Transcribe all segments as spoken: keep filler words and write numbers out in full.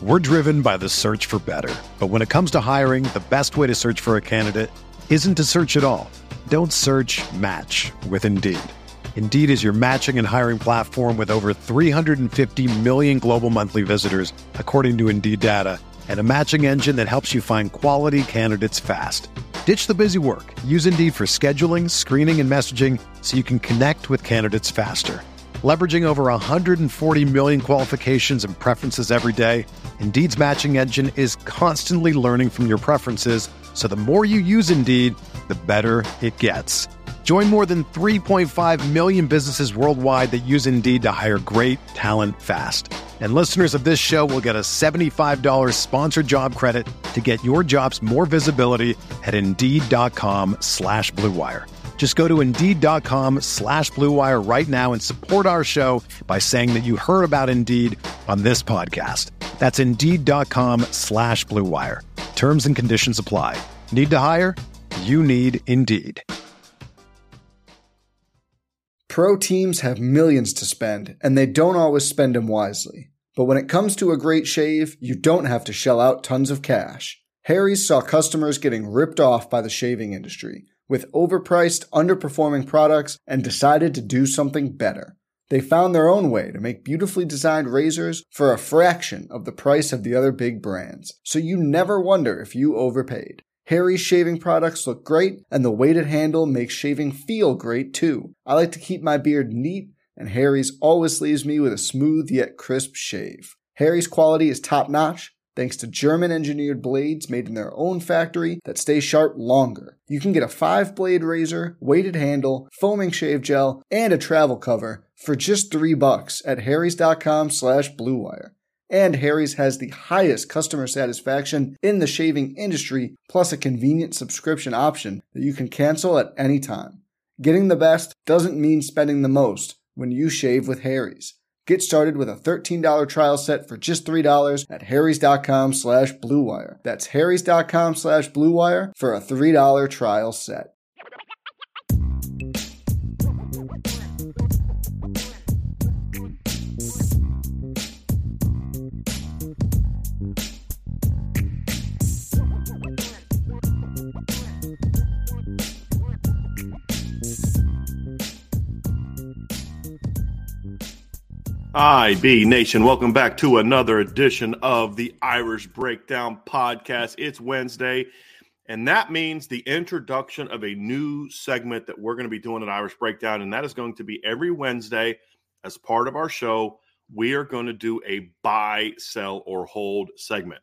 We're driven by the search for better. But when it comes to hiring, the best way to search for a candidate isn't to search at all. Don't search, match with Indeed. Indeed is your matching and hiring platform with over three hundred fifty million global monthly visitors, according to Indeed data, and a matching engine that helps you find quality candidates fast. Ditch the busy work. Use Indeed for scheduling, screening, and messaging so you can connect with candidates faster. Leveraging over one hundred forty million qualifications and preferences every day, Indeed's matching engine is constantly learning from your preferences, so the more you use Indeed, the better it gets. Join more than three point five million businesses worldwide that use Indeed to hire great talent fast. And listeners of this show will get a seventy-five dollars sponsored job credit to get your jobs more visibility at Indeed.com slash Blue Wire. Just go to Indeed.com slash Blue Wire right now and support our show by saying that you heard about Indeed on this podcast. That's Indeed.com slash Blue Wire. Terms and conditions apply. Need to hire? You need Indeed. Pro teams have millions to spend, and they don't always spend them wisely. But when it comes to a great shave, you don't have to shell out tons of cash. Harry's saw customers getting ripped off by the shaving industry with overpriced, underperforming products and decided to do something better. They found their own way to make beautifully designed razors for a fraction of the price of the other big brands, so you never wonder if you overpaid. Harry's shaving products look great, and the weighted handle makes shaving feel great too. I like to keep my beard neat, and Harry's always leaves me with a smooth yet crisp shave. Harry's quality is top-notch, thanks to German-engineered blades made in their own factory that stay sharp longer. You can get a five-blade razor, weighted handle, foaming shave gel, and a travel cover for just three bucks at harrys.com slash bluewire. And Harry's has the highest customer satisfaction in the shaving industry, plus a convenient subscription option that you can cancel at any time. Getting the best doesn't mean spending the most when you shave with Harry's. Get started with a thirteen dollars trial set for just three dollars at harrys.com slash bluewire. That's harrys.com slash bluewire for a three dollars trial set. I B Nation, welcome back to another edition of the Irish Breakdown Podcast. It's Wednesday, and that means the introduction of a new segment that we're going to be doing at Irish Breakdown, and that is going to be every Wednesday as part of our show. We are going to do a buy, sell, or hold segment.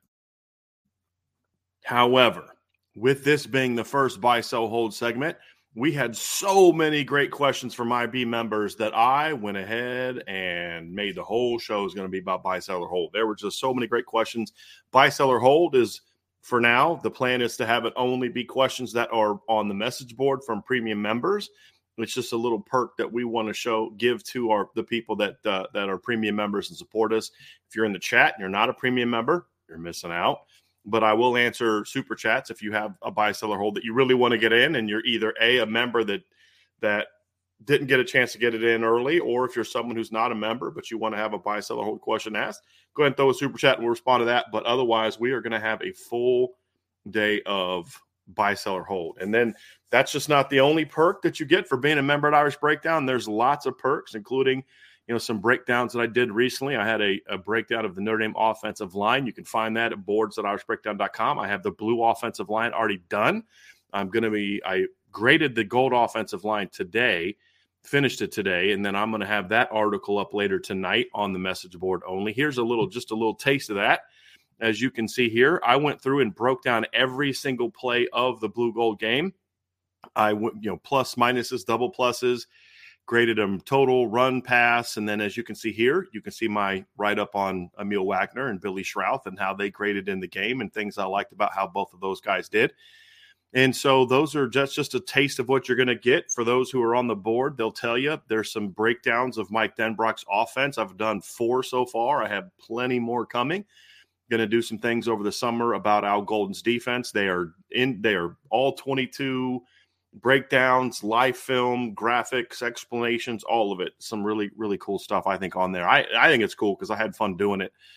However, with this being the first buy, sell, hold segment, we had so many great questions from I B members that I went ahead and made the whole show is going to be about buy, sell, or hold. There were just so many great questions. Buy, sell, or hold is, for now, the plan is to have it only be questions that are on the message board from premium members. It's just a little perk that we want to show, give to our the people that uh, that are premium members and support us. If you're in the chat and you're not a premium member, you're missing out. But I will answer super chats if you have a buy, sell, or hold that you really want to get in, and you're either a a member that that didn't get a chance to get it in early, or if you're someone who's not a member but you want to have a buy, sell, or hold question asked, go ahead and throw a super chat and we'll respond to that. But otherwise, we are going to have a full day of buy, sell, or hold. And then that's just not the only perk that you get for being a member at Irish Breakdown. There's lots of perks, including you know, some breakdowns that I did recently. I had a, a breakdown of the Notre Dame offensive line. You can find that at boards at irish breakdown dot com. I have the blue offensive line already done. I'm going to be, I graded the gold offensive line today, finished it today, and then I'm going to have that article up later tonight on the message board only. Here's a little, just a little taste of that. As you can see here, I went through and broke down every single play of the blue gold game. I went, you know, plus, minuses, double pluses, graded them total, run, pass, and then as you can see here, you can see my write-up on Emil Wagner and Billy Schrouth and how they graded in the game and things I liked about how both of those guys did. And so those are just, just a taste of what you're going to get. For those who are on the board, they'll tell you there's some breakdowns of Mike Denbrock's offense. I've done four so far. I have plenty more coming. Going to do some things over the summer about Al Golden's defense. They are in, they are all twenty-two breakdowns, live film, graphics, explanations, all of it. Some really, really cool stuff, I think, on there. I, I think it's cool because I had fun doing it.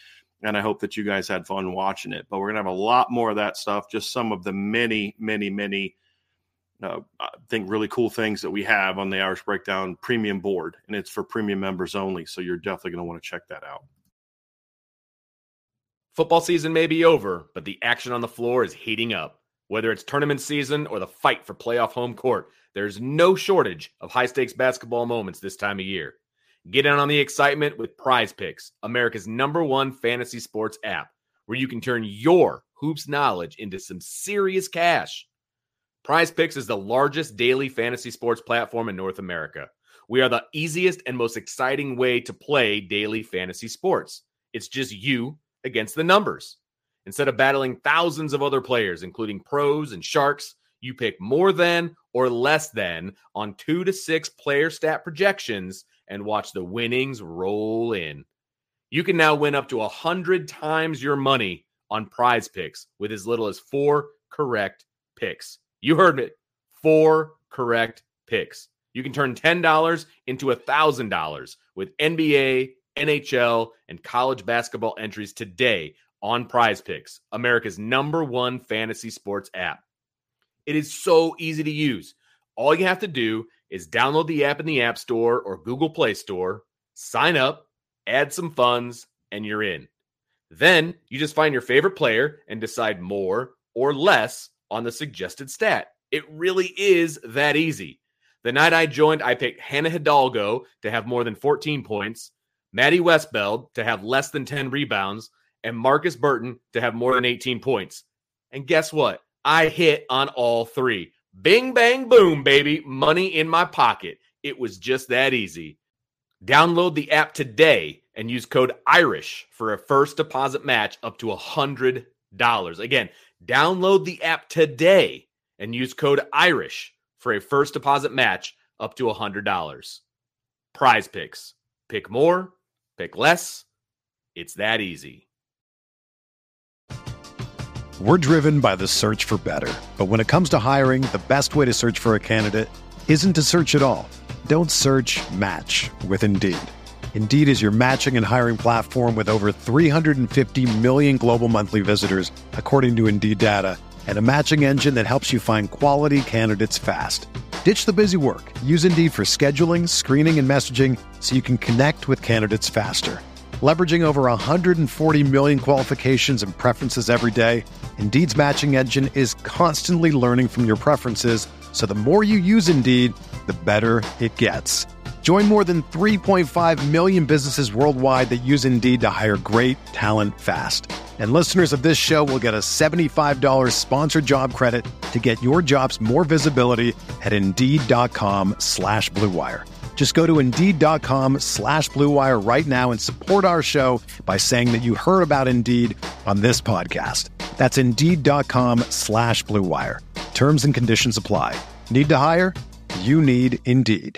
and I hope that you guys had fun watching it. But we're going to have a lot more of that stuff, just some of the many, many, many, uh, I think, really cool things that we have on the Irish Breakdown premium board, and it's for premium members only, so you're definitely going to want to check that out. Football season may be over, but the action on the floor is heating up. Whether it's tournament season or the fight for playoff home court, there's no shortage of high-stakes basketball moments this time of year. Get in on the excitement with Prize Picks, America's number one fantasy sports app, where you can turn your hoops knowledge into some serious cash. Prize Picks is the largest daily fantasy sports platform in North America. We are the easiest and most exciting way to play daily fantasy sports. It's just you against the numbers. Instead of battling thousands of other players, including pros and sharks, you pick more than or less than on two to six player stat projections and watch the winnings roll in. You can now win up to one hundred times your money on Prize Picks with as little as four correct picks. You heard it. Four correct picks. You can turn ten dollars into one thousand dollars with N B A, N H L, and college basketball entries today on Prize Picks, America's number one fantasy sports app. It is so easy to use. All you have to do is download the app in the App Store or Google Play Store, sign up, add some funds, and you're in. Then you just find your favorite player and decide more or less on the suggested stat. It really is that easy. The night I joined, I picked Hannah Hidalgo to have more than fourteen points, Maddie Westbeld to have less than ten rebounds, and Marcus Burton to have more than eighteen points. And guess what? I hit on all three. Bing, bang, boom, baby. Money in my pocket. It was just that easy. Download the app today and use code IRISH for a first deposit match up to one hundred dollars. Again, download the app today and use code IRISH for a first deposit match up to one hundred dollars. Prize Picks. Pick more, pick less. It's that easy. We're driven by the search for better. But when it comes to hiring, the best way to search for a candidate isn't to search at all. Don't search, match with Indeed. Indeed is your matching and hiring platform with over three hundred fifty million global monthly visitors, according to Indeed data, and a matching engine that helps you find quality candidates fast. Ditch the busy work. Use Indeed for scheduling, screening, and messaging so you can connect with candidates faster. Leveraging over one hundred forty million qualifications and preferences every day, Indeed's matching engine is constantly learning from your preferences, so the more you use Indeed, the better it gets. Join more than three point five million businesses worldwide that use Indeed to hire great talent fast. And listeners of this show will get a seventy-five dollars sponsored job credit to get your jobs more visibility at Indeed.com slash Blue Wire. Just go to Indeed.com slash Blue Wire right now and support our show by saying that you heard about Indeed on this podcast. That's Indeed.com slash Blue Wire. Terms and conditions apply. Need to hire? You need Indeed.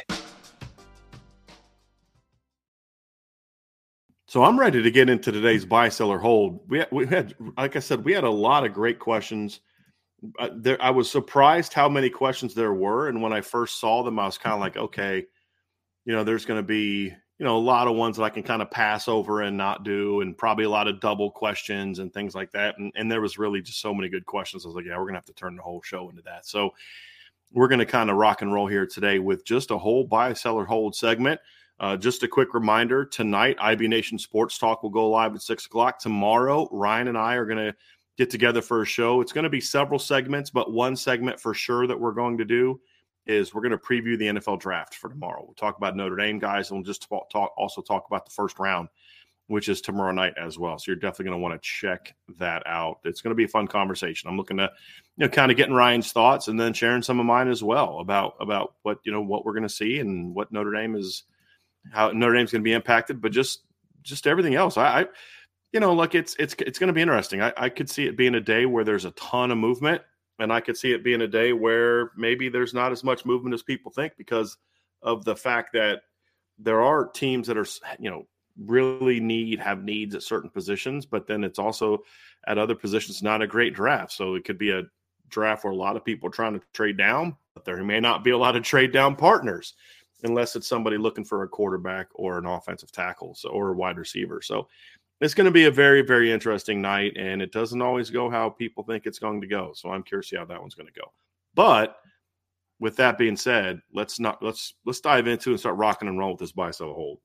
So I'm ready to get into today's buy, sell, or hold. We had, we had, like I said, we had a lot of great questions. Uh, there, I was surprised how many questions there were, and when I first saw them, I was kind of like, okay, you know, there's going to be, you know, a lot of ones that I can kind of pass over and not do, and probably a lot of double questions and things like that. And, and there was really just so many good questions. I was like, yeah, we're going to have to turn the whole show into that. So we're going to kind of rock and roll here today with just a whole buy, sell, or hold segment. Uh, just a quick reminder, tonight, I B Nation Sports Talk will go live at six o'clock. Tomorrow, Ryan and I are going to get together for a show. It's going to be several segments, but one segment for sure that we're going to do is we're going to preview the N F L draft for tomorrow. We'll talk about Notre Dame guys, and we'll just talk, talk also talk about the first round, which is tomorrow night as well. So you're definitely going to want to check that out. It's going to be a fun conversation. I'm looking to, you know, kind of getting Ryan's thoughts and then sharing some of mine as well about, about what, you know, what we're going to see and what Notre Dame is, how Notre Dame's going to be impacted, but just, just everything else. I, I you know, like it's, it's, it's going to be interesting. I, I could see it being a day where there's a ton of movement, and I could see it being a day where maybe there's not as much movement as people think because of the fact that there are teams that are, you know, really need, have needs at certain positions, but then it's also at other positions, not a great draft. So it could be a draft where a lot of people are trying to trade down, but there may not be a lot of trade down partners unless it's somebody looking for a quarterback or an offensive tackle so, or a wide receiver. So it's going to be a very, very interesting night, and it doesn't always go how people think it's going to go. So I'm curious to see how that one's going to go. But with that being said, let's not let's let's dive into and start rocking and rolling with this buy, sell, hold.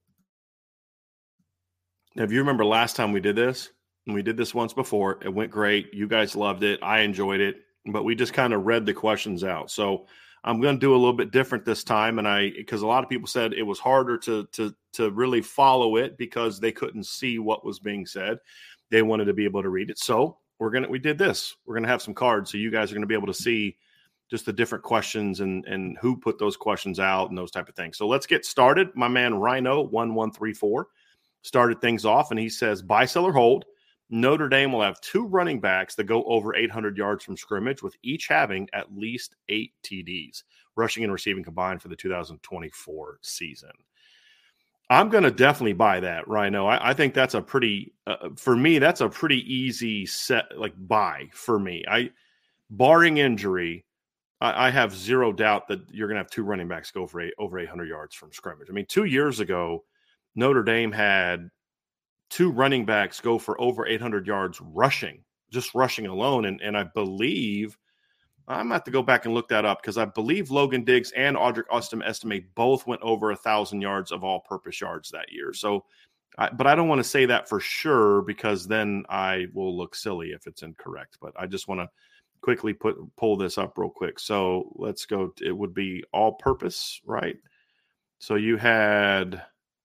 Now, if you remember last time we did this, and we did this once before, it went great. You guys loved it. I enjoyed it, but we just kind of read the questions out. So I'm going to do a little bit different this time, and I because a lot of people said it was harder to to to really follow it because they couldn't see what was being said. They wanted to be able to read it. So we're gonna we did this. We're gonna have some cards, so you guys are going to be able to see just the different questions and and who put those questions out and those type of things. So let's get started. My man Rhino one one three four started things off, and he says buy, sell, or hold. Notre Dame will have two running backs that go over eight hundred yards from scrimmage, with each having at least eight T Ds, rushing and receiving combined for the two thousand twenty-four season. I'm going to definitely buy that, Rhino. I, I think that's a pretty, uh, for me, that's a pretty easy set, like buy for me. I, barring injury, I, I have zero doubt that you're going to have two running backs go for eight, over eight hundred yards from scrimmage. I mean, two years ago, Notre Dame had two running backs go for over eight hundred yards rushing, just rushing alone. And, and I believe, I'm going to have to go back and look that up because I believe Logan Diggs and Audric Estime both went over one thousand yards of all-purpose yards that year. So, I, but I don't want to say that for sure because then I will look silly if it's incorrect. But I just want to quickly put pull this up real quick. So let's go. It would be all-purpose, right? So you had,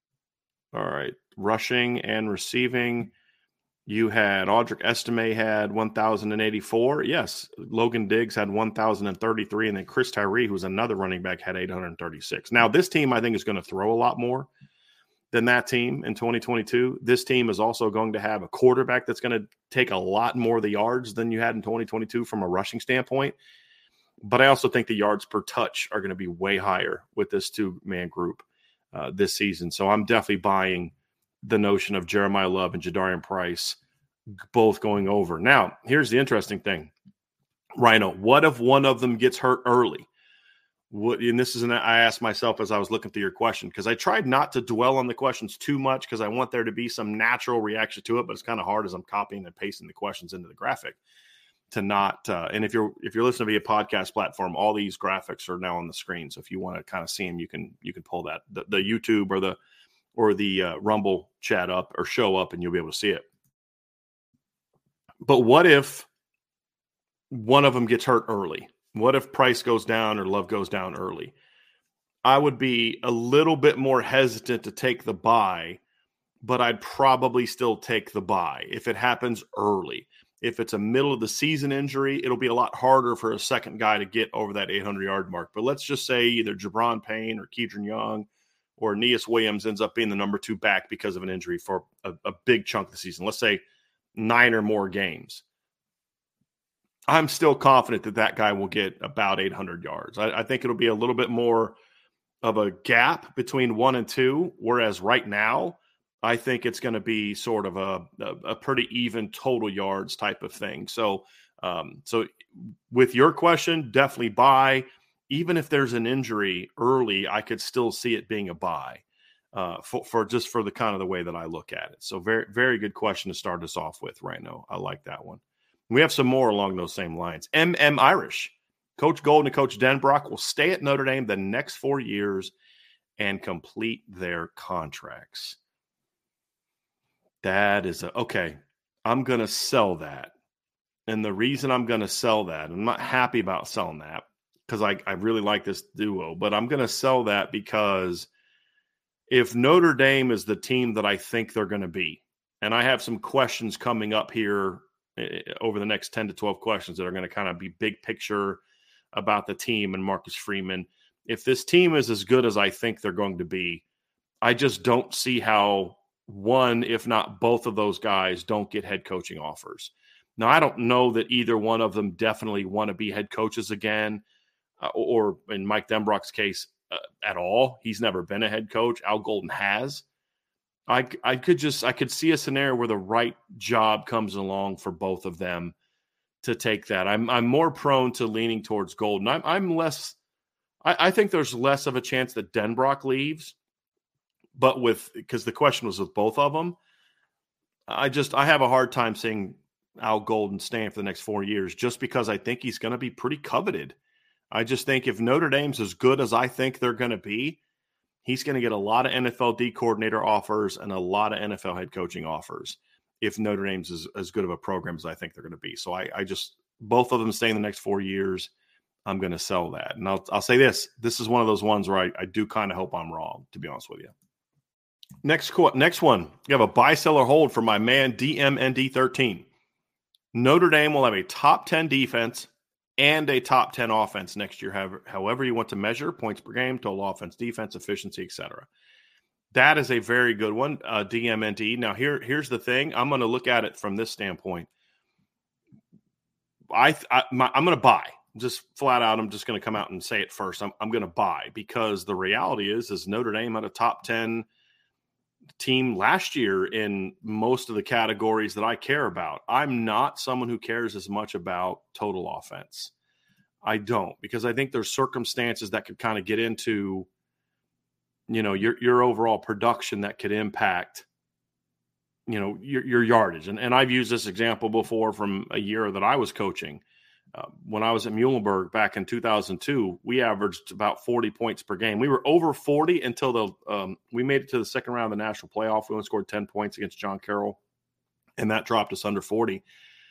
all right, rushing and receiving. You had Audric Estime had one thousand eighty-four. Yes, Logan Diggs had one thousand thirty-three, and then Chris Tyree, who's another running back, had eight hundred thirty-six. Now, this team, I think, is going to throw a lot more than that team in twenty twenty-two. This team is also going to have a quarterback that's going to take a lot more of the yards than you had in twenty twenty-two from a rushing standpoint. But I also think the yards per touch are going to be way higher with this two-man group uh, this season. So I'm definitely buying the notion of Jeremiah Love and Jadarian Price both going over. Now, here's the interesting thing. Rhino, what if one of them gets hurt early? What, and this is an I asked myself as I was looking through your question, because I tried not to dwell on the questions too much because I want there to be some natural reaction to it, but it's kind of hard as I'm copying and pasting the questions into the graphic to not uh, and if you're if you're listening via podcast platform, all these graphics are now on the screen. So if you want to kind of see them, you can you can pull that the, the YouTube or the or the uh, Rumble chat up or show up and you'll be able to see it. But what if one of them gets hurt early? What if Price goes down or Love goes down early? I would be a little bit more hesitant to take the buy, but I'd probably still take the buy if it happens early. If it's a middle of the season injury, it'll be a lot harder for a second guy to get over that eight hundred yard mark. But let's just say either Jabron Payne or Keedron Young or Aeneas Williams ends up being the number two back because of an injury for a, a big chunk of the season. Let's say nine or more games. I'm still confident that that guy will get about eight hundred yards. I, I think it'll be a little bit more of a gap between one and two, whereas right now, I think it's going to be sort of a, a, a pretty even total yards type of thing. So, um, so with your question, definitely buy. Even if there's an injury early, I could still see it being a buy uh, for, for just for the kind of the way that I look at it. So very, very good question to start us off with right now. I like that one. We have some more along those same lines. M M Irish. Coach Golden and Coach Denbrock will stay at Notre Dame the next four years and complete their contracts. That is a, okay. I'm going to sell that. And the reason I'm going to sell that, I'm not happy about selling that because I, I really like this duo, but I'm going to sell that because if Notre Dame is the team that I think they're going to be, and I have some questions coming up here over the next ten to twelve questions that are going to kind of be big picture about the team and Marcus Freeman. If this team is as good as I think they're going to be, I just don't see how one, if not both of those guys don't get head coaching offers. Now, I don't know that either one of them definitely want to be head coaches again, uh, or in Mike Denbrock's case, uh, at all. He's never been a head coach. Al Golden has. I, I could just I could see a scenario where the right job comes along for both of them to take that. I'm I'm more prone to leaning towards Golden. I'm I'm less. I, I think there's less of a chance that Denbrock leaves, but with because the question was with both of them, I just I have a hard time seeing Al Golden staying for the next four years just because I think he's going to be pretty coveted. I just think if Notre Dame's as good as I think they're going to be, he's going to get a lot of N F L D coordinator offers and a lot of N F L head coaching offers if Notre Dame's as, as good of a program as I think they're going to be. So I, I just, both of them staying the next four years, I'm going to sell that. And I'll, I'll say this, this is one of those ones where I, I do kind of hope I'm wrong, to be honest with you. Next, next one, you have a buy, sell, or hold for my man D M N D thirteen. Notre Dame will have a top ten defense and a top ten offense next year, however, however you want to measure points per game, total offense, defense, efficiency, et cetera. That is a very good one, uh, D M N D. Now, here, here's the thing. I'm going to look at it from this standpoint. I, I my, I'm going to buy. Just flat out, I'm just going to come out and say it first. I'm, I'm going to buy because the reality is, is Notre Dame had a top ten team last year in most of the categories that I care about. I'm not someone who cares as much about total offense. I don't, because I think there's circumstances that could kind of get into, you know, your, your overall production that could impact, you know, your, your yardage. And, and I've used this example before from a year that I was coaching. Uh, when I was at Muhlenberg back in two thousand two, we averaged about forty points per game. We were over forty until the um, we made it to the second round of the national playoff. We only scored ten points against John Carroll, and that dropped us under forty.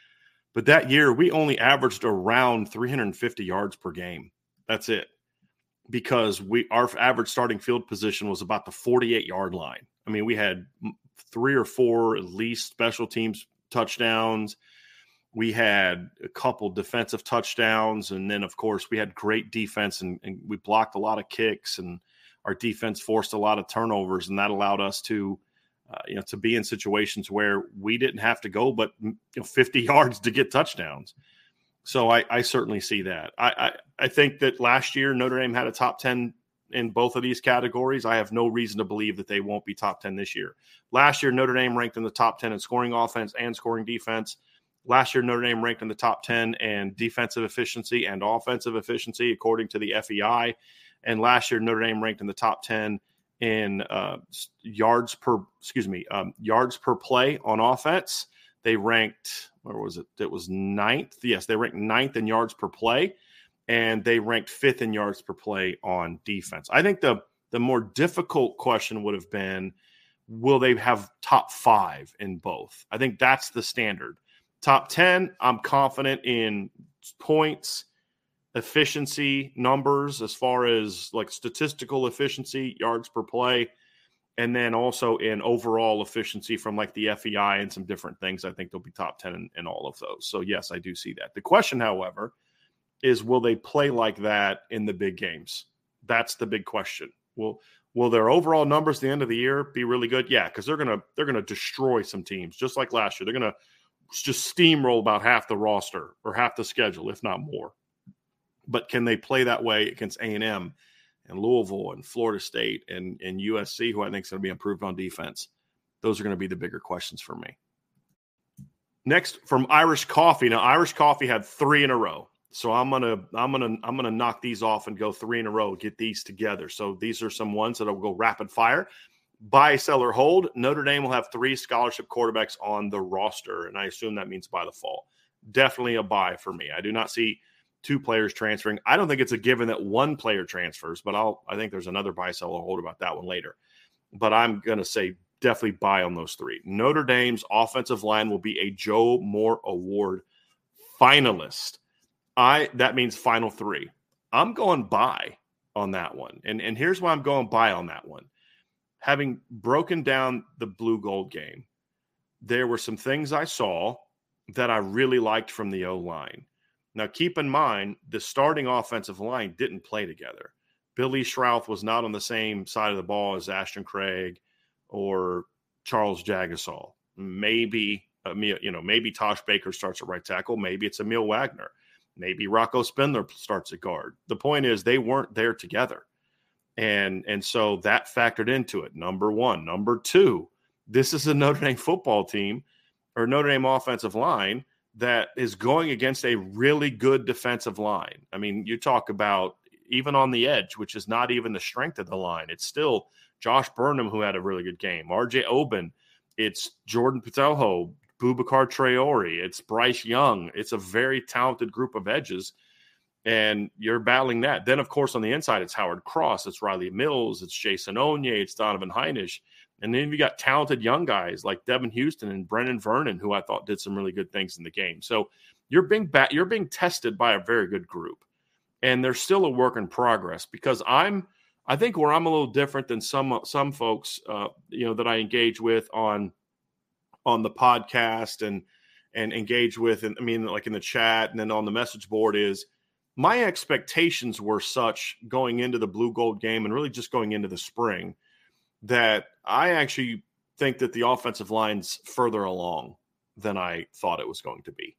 But that year, we only averaged around three hundred fifty yards per game. That's it, because we our average starting field position was about the forty-eight yard line. I mean, we had three or four at least special teams touchdowns. We had a couple defensive touchdowns, and then, of course, we had great defense, and, and we blocked a lot of kicks, and our defense forced a lot of turnovers, and that allowed us to, uh, you know, to be in situations where we didn't have to go but you know, fifty yards to get touchdowns. So I, I certainly see that. I, I, I think that last year Notre Dame had a top ten in both of these categories. I have no reason to believe that they won't be top ten this year. Last year, Notre Dame ranked in the top ten in scoring offense and scoring defense. Last year, Notre Dame ranked in the top ten in defensive efficiency and offensive efficiency, according to the F E I. And last year, Notre Dame ranked in the top ten in uh, yards per, excuse me, um, yards per play on offense. They ranked, where was it? It was ninth. Yes, they ranked ninth in yards per play, and they ranked fifth in yards per play on defense. I think the the more difficult question would have been, will they have top five in both? I think that's the standard. Top ten, I'm confident in points, efficiency, numbers as far as like statistical efficiency, yards per play, and then also in overall efficiency from like the F E I and some different things. I think they'll be top ten in, in all of those. So, yes, I do see that. The question, however, is will they play like that in the big games? That's the big question. Will will their overall numbers at the end of the year be really good? Yeah, because they're gonna they're gonna destroy some teams just like last year. They're gonna just steamroll about half the roster or half the schedule, if not more. But can they play that way against A and M and Louisville and Florida State and, and U S C, who I think is going to be improved on defense? Those are going to be the bigger questions for me. Next, from Irish Coffee. Now, Irish Coffee had three in a row. So I'm gonna I'm gonna I'm gonna knock these off and go three in a row, get these together. So these are some ones that will go rapid fire. Buy, sell, or hold. Notre Dame will have three scholarship quarterbacks on the roster, and I assume that means by the fall. Definitely a buy for me. I do not see two players transferring. I don't think it's a given that one player transfers, but I'll I think there's another buy, sell, or hold about that one later. But I'm going to say definitely buy on those three. Notre Dame's offensive line will be a Joe Moore Award finalist. I that means final three. I'm going buy on that one, and and here's why I'm going buy on that one. Having broken down the blue gold game, there were some things I saw that I really liked from the O-line. Now, keep in mind, the starting offensive line didn't play together. Billy Schrouth was not on the same side of the ball as Ashton Craig or Charles Jagasaw. Maybe, uh, you know, maybe Tosh Baker starts at right tackle. Maybe it's Emil Wagner. Maybe Rocco Spindler starts at guard. The point is they weren't there together. And and so that factored into it, number one. Number two, this is a Notre Dame football team or Notre Dame offensive line that is going against a really good defensive line. I mean, you talk about even on the edge, which is not even the strength of the line. It's still Josh Burnham, who had a really good game. R J Oben, it's Jordan Patelho, Boubacar Traore, it's Bryce Young. It's a very talented group of edges, and you're battling that. Then, of course, on the inside, it's Howard Cross, it's Riley Mills, it's Jason Onye, it's Donovan Heinisch. And then you got talented young guys like Devin Houston and Brennan Vernon, who I thought did some really good things in the game. So you're being ba- you're being tested by a very good group, and there's still a work in progress. Because I'm, I think where I'm a little different than some some folks, uh, you know, that I engage with on on the podcast and and engage with, and I mean, like in the chat and then on the message board, is my expectations were such going into the blue gold game and really just going into the spring, that I actually think that the offensive line's further along than I thought it was going to be.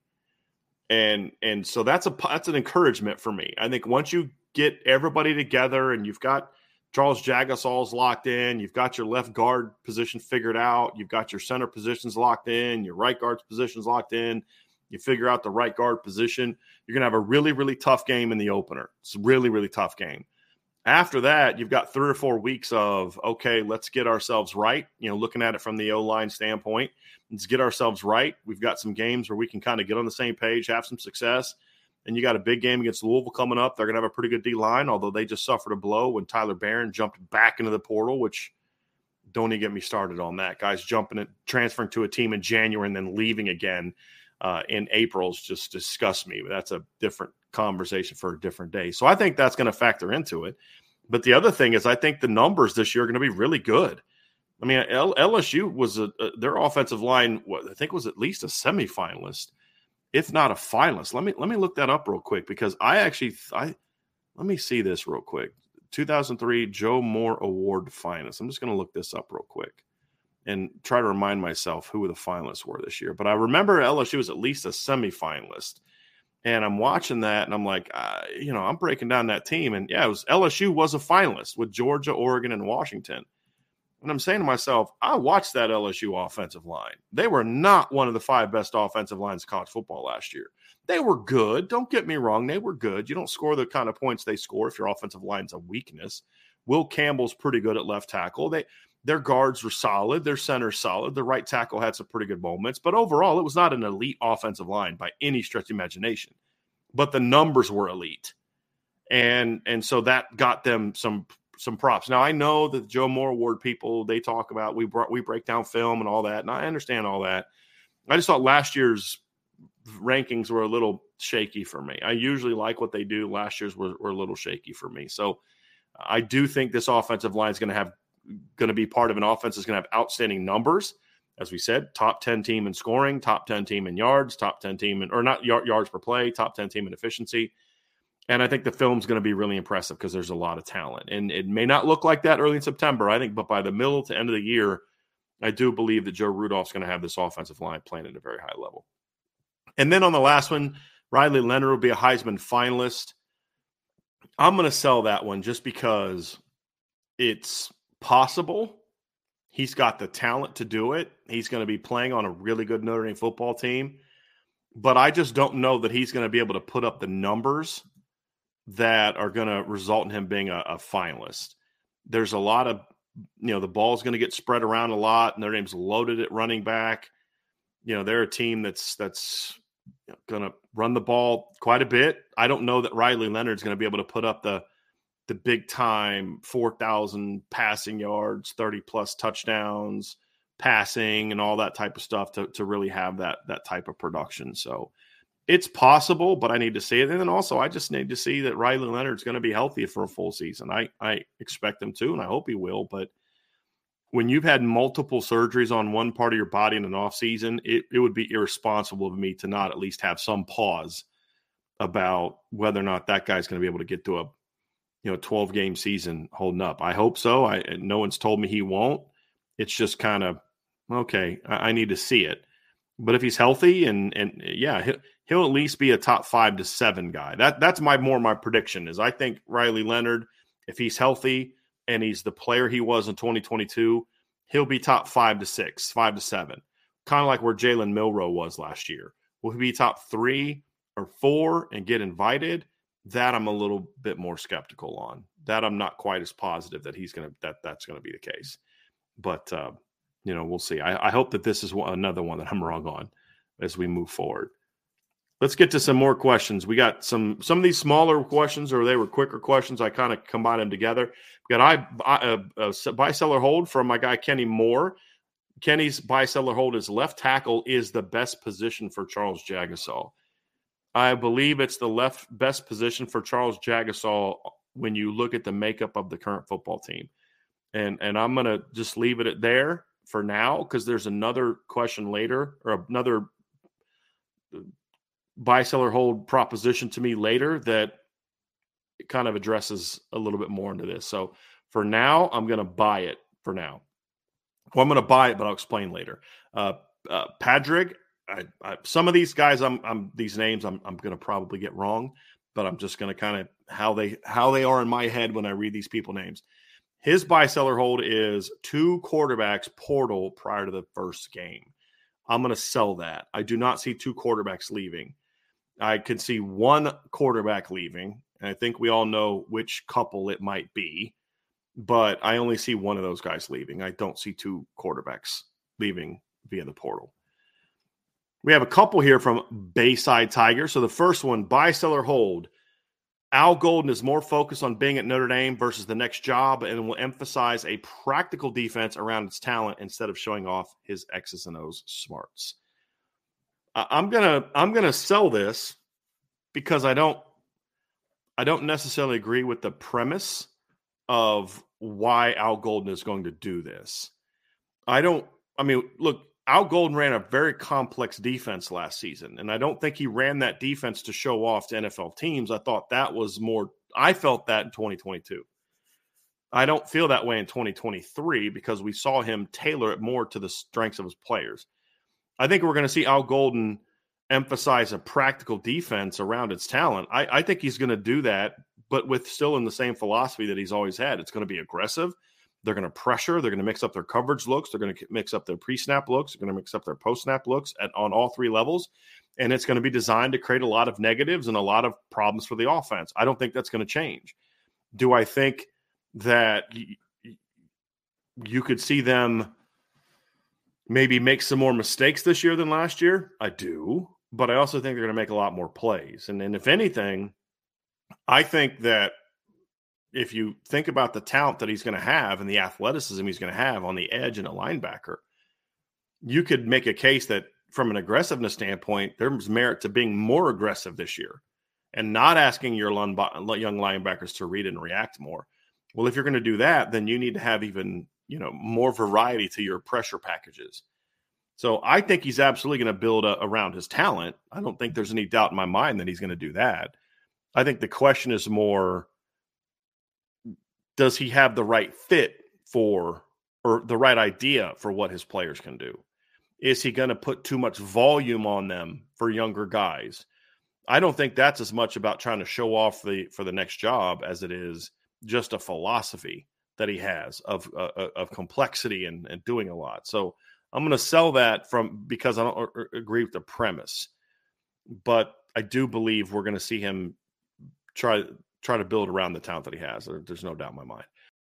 And and so that's a that's an encouragement for me. I think once you get everybody together and you've got Charles Jagasol's locked in, you've got your left guard position figured out, you've got your center positions locked in, your right guard's positions locked in, you figure out the right guard position, you're going to have a really, really tough game in the opener. It's a really, really tough game. After that, you've got three or four weeks of, okay, let's get ourselves right. You know, looking at it from the O-line standpoint, let's get ourselves right. We've got some games where we can kind of get on the same page, have some success. And you got a big game against Louisville coming up. They're going to have a pretty good D-line, although they just suffered a blow when Tyler Barron jumped back into the portal, which don't even get me started on that. Guys jumping and transferring to a team in January and then leaving again uh, in April just disgusts me. That's a different conversation for a different day. So I think that's going to factor into it. But the other thing is I think the numbers this year are going to be really good. I mean, L- LSU was a, a, their offensive line, what, I think was at least a semifinalist, if not a finalist. Let me let me look that up real quick, because I actually I let me see this real quick. two thousand three Joe Moore Award finalists. I'm just going to look this up real quick and try to remind myself who the finalists were this year. But I remember L S U was at least a semifinalist. And I'm watching that, and I'm like, uh, you know, I'm breaking down that team. And, yeah, it was L S U was a finalist with Georgia, Oregon, and Washington. And I'm saying to myself, I watched that L S U offensive line. They were not one of the five best offensive lines in college football last year. They were good. Don't get me wrong. They were good. You don't score the kind of points they score if your offensive line's a weakness. Will Campbell's pretty good at left tackle. They Their guards were solid. Their center's solid. The right tackle had some pretty good moments. But overall, it was not an elite offensive line by any stretch of imagination. But the numbers were elite. And, and so that got them some – some props. Now, I know that the Joe Moore Award people, they talk about, we brought, we break down film and all that, and I understand all that. I just thought last year's rankings were a little shaky for me. I usually like what they do. Last year's were, were a little shaky for me. So I do think this offensive line is going to have, going to be part of an offense that's going to have outstanding numbers. As we said, top ten team in scoring, top ten team in yards, top ten team in, or not yard, yards per play, top ten team in efficiency. And I think the film's going to be really impressive because there's a lot of talent. And it may not look like that early in September, I think, but by the middle to end of the year, I do believe that Joe Rudolph's going to have this offensive line playing at a very high level. And then on the last one, Riley Leonard will be a Heisman finalist. I'm going to sell that one just because it's possible. He's got the talent to do it. He's going to be playing on a really good Notre Dame football team. But I just don't know that he's going to be able to put up the numbers that are going to result in him being a, a finalist. There's a lot of, you know, the ball's going to get spread around a lot, and their name's loaded at running back. You know, they're a team that's that's going to run the ball quite a bit. I don't know that Riley Leonard's going to be able to put up the the big time four thousand passing yards, thirty plus touchdowns, passing, and all that type of stuff to to really have that that type of production. So it's possible, but I need to see it. And then also, I just need to see that Riley Leonard's going to be healthy for a full season. I, I expect him to, and I hope he will. But when you've had multiple surgeries on one part of your body in an offseason, it, it would be irresponsible of me to not at least have some pause about whether or not that guy's going to be able to get to a you know twelve-game season holding up. I hope so. I no one's told me he won't. It's just kind of, okay, I, I need to see it. But if he's healthy and and yeah, he'll, he'll at least be a top five to seven guy. That that's my more my prediction is I think Riley Leonard, if he's healthy and he's the player he was in twenty twenty-two, he'll be top five to six, five to seven, kind of like where Jalen Milroe was last year. Will he be top three or four and get invited? That I'm a little bit more skeptical on. That I'm not quite as positive that he's gonna that that's gonna be the case. But uh, you know, we'll see. I, I hope that this is one, another one that I'm wrong on as we move forward. Let's get to some more questions. We got some some of these smaller questions, or they were quicker questions. I kind of combined them together. We got I, I a, a buy, seller, hold from my guy Kenny Moore. Kenny's buy, seller, hold is left tackle is the best position for Charles Jagusah. I believe it's the left best position for Charles Jagusah when you look at the makeup of the current football team. And, and I'm going to just leave it at there for now because there's another question later or another buy, seller, hold proposition to me later that kind of addresses a little bit more into this. So for now, I'm going to buy it for now. Well, I'm going to buy it, but I'll explain later. Uh, uh, Padraig, I, I, some of these guys, I'm, I'm these names, I'm, I'm going to probably get wrong, but I'm just going to kind of how they how they are in my head when I read these people names. His buy, seller, hold is two quarterbacks portal prior to the first game. I'm going to sell that. I do not see two quarterbacks leaving. I can see one quarterback leaving, and I think we all know which couple it might be, but I only see one of those guys leaving. I don't see two quarterbacks leaving via the portal. We have a couple here from Bayside Tiger. So the first one, buy, seller, hold. Al Golden is more focused on being at Notre Dame versus the next job and will emphasize a practical defense around its talent instead of showing off his X's and O's smarts. I'm gonna I'm gonna sell this because I don't I don't necessarily agree with the premise of why Al Golden is going to do this. I don't. I mean, look, Al Golden ran a very complex defense last season, and I don't think he ran that defense to show off to N F L teams. I thought that was more. I felt that in twenty twenty-two. I don't feel that way in twenty twenty-three because we saw him tailor it more to the strengths of his players. I think we're going to see Al Golden emphasize a practical defense around its talent. I, I think he's going to do that, but with still in the same philosophy that he's always had. It's going to be aggressive. They're going to pressure. They're going to mix up their coverage looks. They're going to mix up their pre-snap looks. They're going to mix up their post-snap looks at, on all three levels. And it's going to be designed to create a lot of negatives and a lot of problems for the offense. I don't think that's going to change. Do I think that y- you could see them maybe make some more mistakes this year than last year? I do. But I also think they're going to make a lot more plays. And, and if anything, I think that if you think about the talent that he's going to have and the athleticism he's going to have on the edge and a linebacker, you could make a case that from an aggressiveness standpoint, there's merit to being more aggressive this year and not asking your young linebackers to read and react more. Well, if you're going to do that, then you need to have even, you know, more variety to your pressure packages. So I think he's absolutely going to build a, around his talent. I don't think there's any doubt in my mind that he's going to do that. I think the question is more, does he have the right fit for, or the right idea for what his players can do? Is he going to put too much volume on them for younger guys? I don't think that's as much about trying to show off the for the next job as it is just a philosophy that he has of uh, of complexity and, and doing a lot. So I'm going to sell that from because I don't agree with the premise, but I do believe we're going to see him try try to build around the talent that he has. There's no doubt in my mind.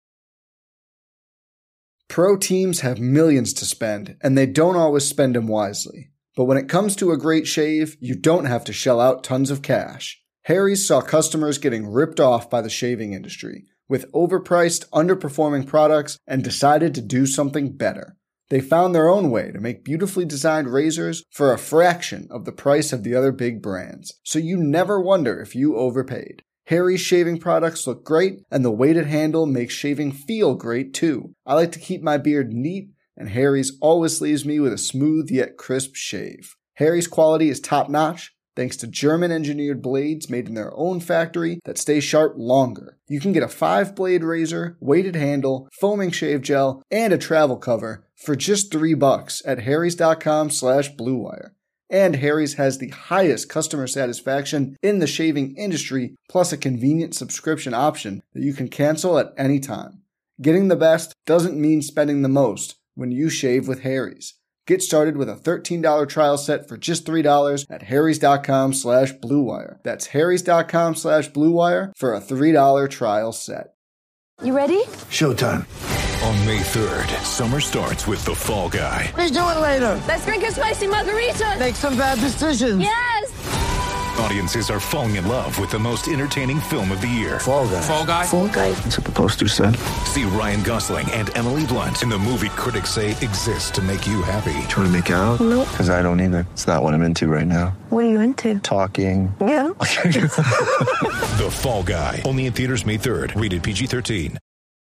Pro teams have millions to spend, and they don't always spend them wisely. But when it comes to a great shave, you don't have to shell out tons of cash. Harry's saw customers getting ripped off by the shaving industry with overpriced, underperforming products and decided to do something better. They found their own way to make beautifully designed razors for a fraction of the price of the other big brands, so you never wonder if you overpaid. Harry's shaving products look great, and the weighted handle makes shaving feel great too. I like to keep my beard neat, and Harry's always leaves me with a smooth yet crisp shave. Harry's quality is top-notch, thanks to German-engineered blades made in their own factory that stay sharp longer. You can get a five-blade razor, weighted handle, foaming shave gel, and a travel cover for just three bucks at harrys.com slash bluewire. And Harry's has the highest customer satisfaction in the shaving industry, plus a convenient subscription option that you can cancel at any time. Getting the best doesn't mean spending the most when you shave with Harry's. Get started with a thirteen dollars trial set for just three dollars at harrys.com slash bluewire. That's harrys.com slash bluewire for a three dollars trial set. You ready? Showtime. On May third, summer starts with The Fall Guy. Let's do it later. Let's drink a spicy margarita. Make some bad decisions. Yes. Audiences are falling in love with the most entertaining film of the year. Fall Guy. Fall Guy? Fall Guy. That's what the poster said. See Ryan Gosling and Emily Blunt in the movie critics say exists to make you happy. Trying to make it out? Nope. Because I don't either. It's not what I'm into right now. What are you into? Talking. Yeah. The Fall Guy. Only in theaters May third. Rated P G thirteen.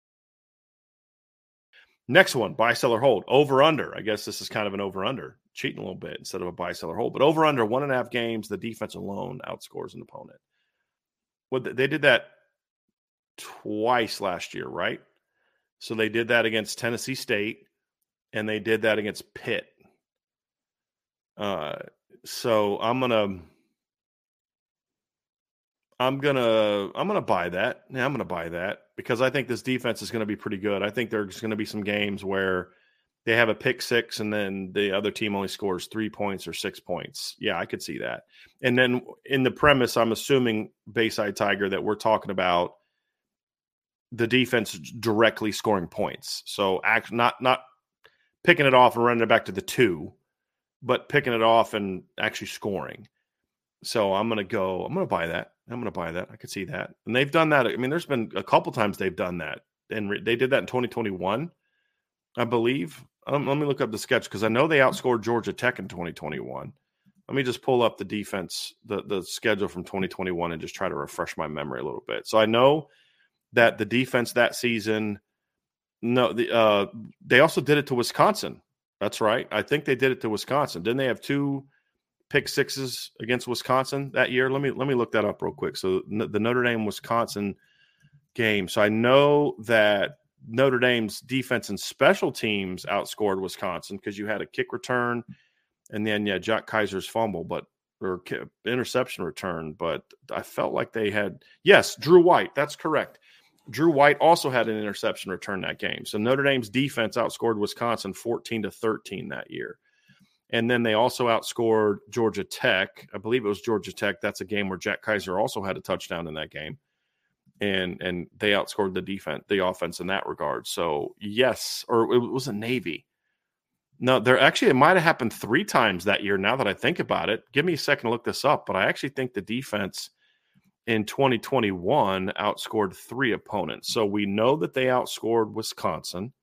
Next one, buy, sell, or hold. Over, under. I guess this is kind of an over, under. Cheating a little bit instead of a buy, sell, or hold. But over, under, one and a half games, the defense alone outscores an opponent. Well, they did that twice last year, right? So they did that against Tennessee State, and they did that against Pitt. Uh, so I'm gonna, I'm gonna, I'm gonna buy that. Yeah, I'm gonna buy that because I think this defense is going to be pretty good. I think there's going to be some games where they have a pick six and then the other team only scores three points or six points. Yeah, I could see that. And then in the premise, I'm assuming, Bayside Tiger, that we're talking about the defense directly scoring points. So act, not not picking it off and running it back to the two, but picking it off and actually scoring. So I'm going to go, I'm going to buy that. I'm going to buy that. I could see that. And they've done that. I mean, there's been a couple times they've done that. And re- they did that in twenty twenty-one, I believe. Um, let me look up the sketch because I know they outscored Georgia Tech in twenty twenty-one. Let me just pull up the defense, the, the schedule from twenty twenty-one and just try to refresh my memory a little bit. So I know that the defense that season, no, the uh, they also did it to Wisconsin. That's right. I think they did it to Wisconsin. Didn't they have two pick sixes against Wisconsin that year? Let me let me look that up real quick. So the Notre Dame Wisconsin game. So I know that Notre Dame's defense and special teams outscored Wisconsin because you had a kick return and then yeah, Jack Kaiser's fumble, but or interception return. But I felt like they had yes, Drew White. That's correct. Drew White also had an interception return that game. So Notre Dame's defense outscored Wisconsin fourteen to thirteen that year. And then they also outscored Georgia Tech. I believe it was Georgia Tech. That's a game where Jack Kaiser also had a touchdown in that game. And and they outscored the defense, the offense in that regard. So, yes, or it was a Navy. No, there actually, it might have happened three times that year now that I think about it. Give me a second to look this up. But I actually think the defense in twenty twenty-one outscored three opponents. So we know that they outscored Wisconsin.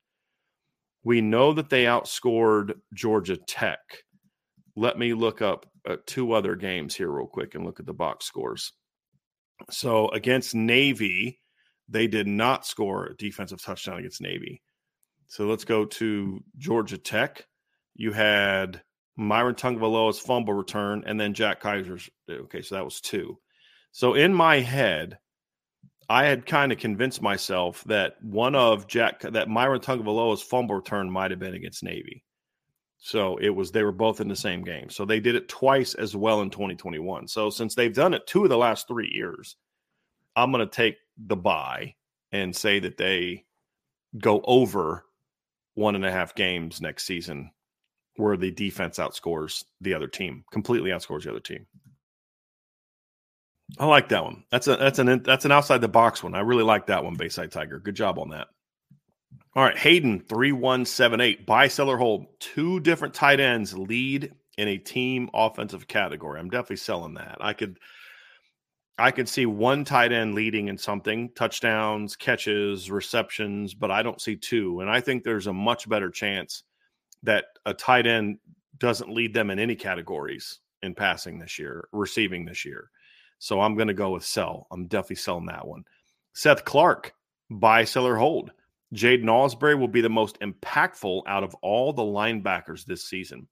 We know that they outscored Georgia Tech. Let me look up uh, two other games here real quick and look at the box scores. So against Navy, they did not score a defensive touchdown against Navy. So let's go to Georgia Tech. You had Myron Tungvaloa's fumble return and then Jack Kaiser's. Okay, so that was two. So in my head, I had kind of convinced myself that one of Jack, that Myron Tungvaloa's fumble return might have been against Navy. So it was, they were both in the same game. So they did it twice as well in twenty twenty-one. So since they've done it two of the last three years, I'm going to take the buy and say that they go over one and a half games next season where the defense outscores the other team, completely outscores the other team. I like that one. That's a that's an that's an outside the box one. I really like that one, Bayside Tiger. Good job on that. All right, Hayden three one seven eight. Buy, sell, or hold. Two different tight ends lead in a team offensive category. I'm definitely selling that. I could I could see one tight end leading in something, touchdowns, catches, receptions, but I don't see two. And I think there's a much better chance that a tight end doesn't lead them in any categories in passing this year, receiving this year. So I'm going to go with sell. I'm definitely selling that one. Seth Clark, buy, sell, or hold. Jaden Osbury will be the most impactful out of all the linebackers this season.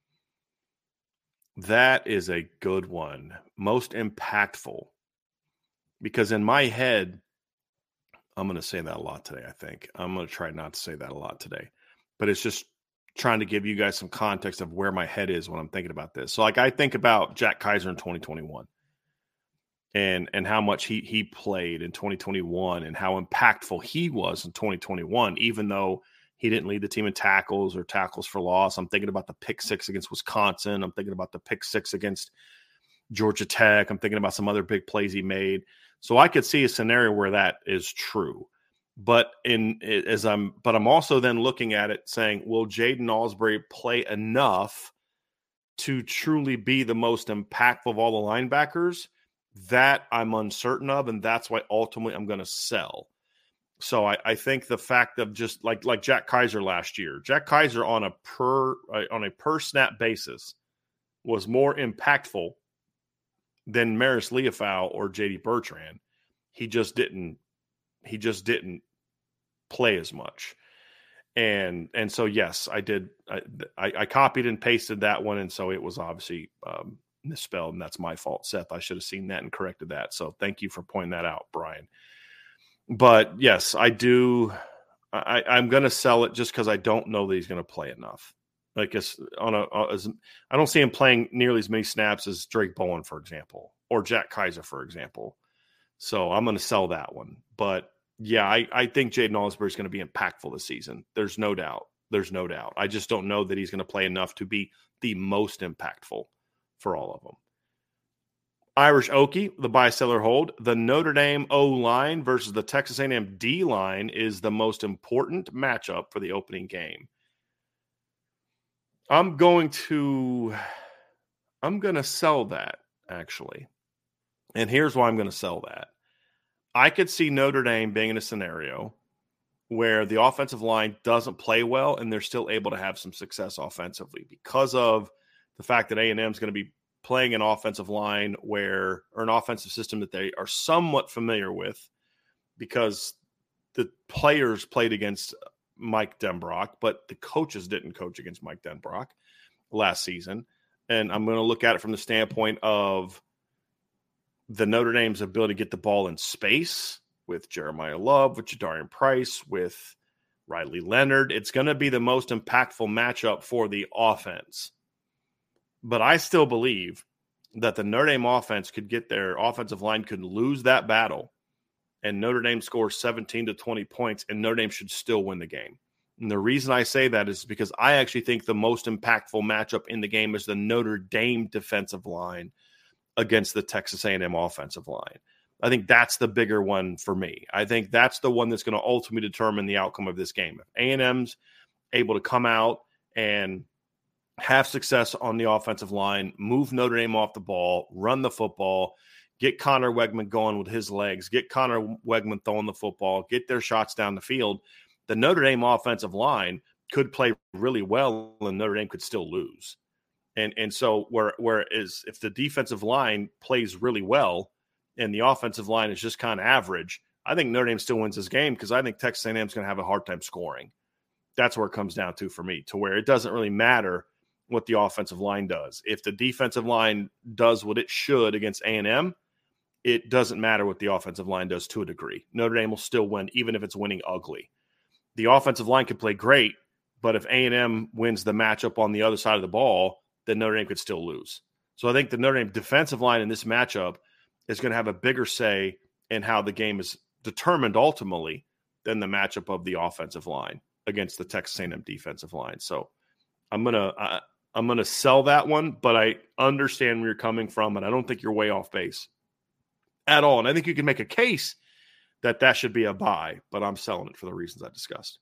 That is a good one. Most impactful. Because in my head, I'm going to say that a lot today, I think. I'm going to try not to say that a lot today. But it's just trying to give you guys some context of where my head is when I'm thinking about this. So, like, I think about Jack Kaiser in twenty twenty-one. And and how much he he played in twenty twenty-one and how impactful he was in twenty twenty-one, even though he didn't lead the team in tackles or tackles for loss. I'm thinking about the pick six against Wisconsin. I'm thinking about the pick six against Georgia Tech. I'm thinking about some other big plays he made. So I could see a scenario where that is true. But in as I'm, but I'm also then looking at it saying, will Jaden Alsbury play enough to truly be the most impactful of all the linebackers? That I'm uncertain of, and that's why ultimately I'm going to sell. So I, I think the fact of just like like Jack Kaiser last year, Jack Kaiser on a per on a per snap basis was more impactful than Maris Leofau or J D Bertrand. He just didn't. He just didn't play as much. And and so, yes, I did. I, I, I copied and pasted that one. And so it was obviously um, misspelled, and that's my fault, Seth. I should have seen that and corrected that. So thank you for pointing that out, Brian. But yes, I do. I, I'm going to sell it just because I don't know that he's going to play enough. Like it's on a, as, I don't see him playing nearly as many snaps as Drake Bowen, for example, or Jack Kaiser, for example. So I'm going to sell that one. But yeah, I, I think Jaden Alsbury is going to be impactful this season. There's no doubt. There's no doubt. I just don't know that he's going to play enough to be the most impactful for all of them. Irish Okie, the buy, seller, hold. The Notre Dame O-line versus the Texas A and M D-line is the most important matchup for the opening game. I'm going to I'm going to sell that, actually. And here's why I'm going to sell that. I could see Notre Dame being in a scenario where the offensive line doesn't play well and they're still able to have some success offensively because of the fact that A and M is going to be playing an offensive line where, or an offensive system that they are somewhat familiar with because the players played against Mike Denbrock, but the coaches didn't coach against Mike Denbrock last season. And I'm going to look at it from the standpoint of the Notre Dame's ability to get the ball in space with Jeremiah Love, with Jadarian Price, with Riley Leonard. It's going to be the most impactful matchup for the offense. But I still believe that the Notre Dame offense could get their offensive line could lose that battle, and Notre Dame scores seventeen to twenty points, and Notre Dame should still win the game. And the reason I say that is because I actually think the most impactful matchup in the game is the Notre Dame defensive line against the Texas A and M offensive line. I think that's the bigger one for me. I think that's the one that's going to ultimately determine the outcome of this game. If A and M's able to come out and have success on the offensive line, move Notre Dame off the ball, run the football, get Connor Wegman going with his legs, get Connor Wegman throwing the football, get their shots down the field, the Notre Dame offensive line could play really well and Notre Dame could still lose. And and so where whereas if the defensive line plays really well and the offensive line is just kind of average, I think Notre Dame still wins this game because I think Texas A and M is going to have a hard time scoring. That's where it comes down to for me, to where it doesn't really matter what the offensive line does. If the defensive line does what it should against A and M, it doesn't matter what the offensive line does to a degree. Notre Dame will still win, even if it's winning ugly. The offensive line could play great, but if A and M wins the matchup on the other side of the ball, then Notre Dame could still lose. So I think the Notre Dame defensive line in this matchup is going to have a bigger say in how the game is determined ultimately than the matchup of the offensive line against the Texas A and M defensive line. So I'm going to uh, I'm going to sell that one, but I understand where you're coming from, and I don't think you're way off base at all. And I think you can make a case that that should be a buy, but I'm selling it for the reasons I discussed.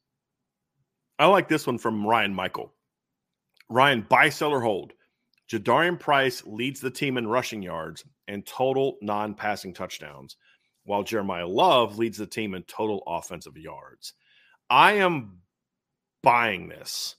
I like this one from Ryan Michael. Ryan, buy, sell, or hold. Jadarian Price leads the team in rushing yards and total non-passing touchdowns, while Jeremiah Love leads the team in total offensive yards. I am buying this.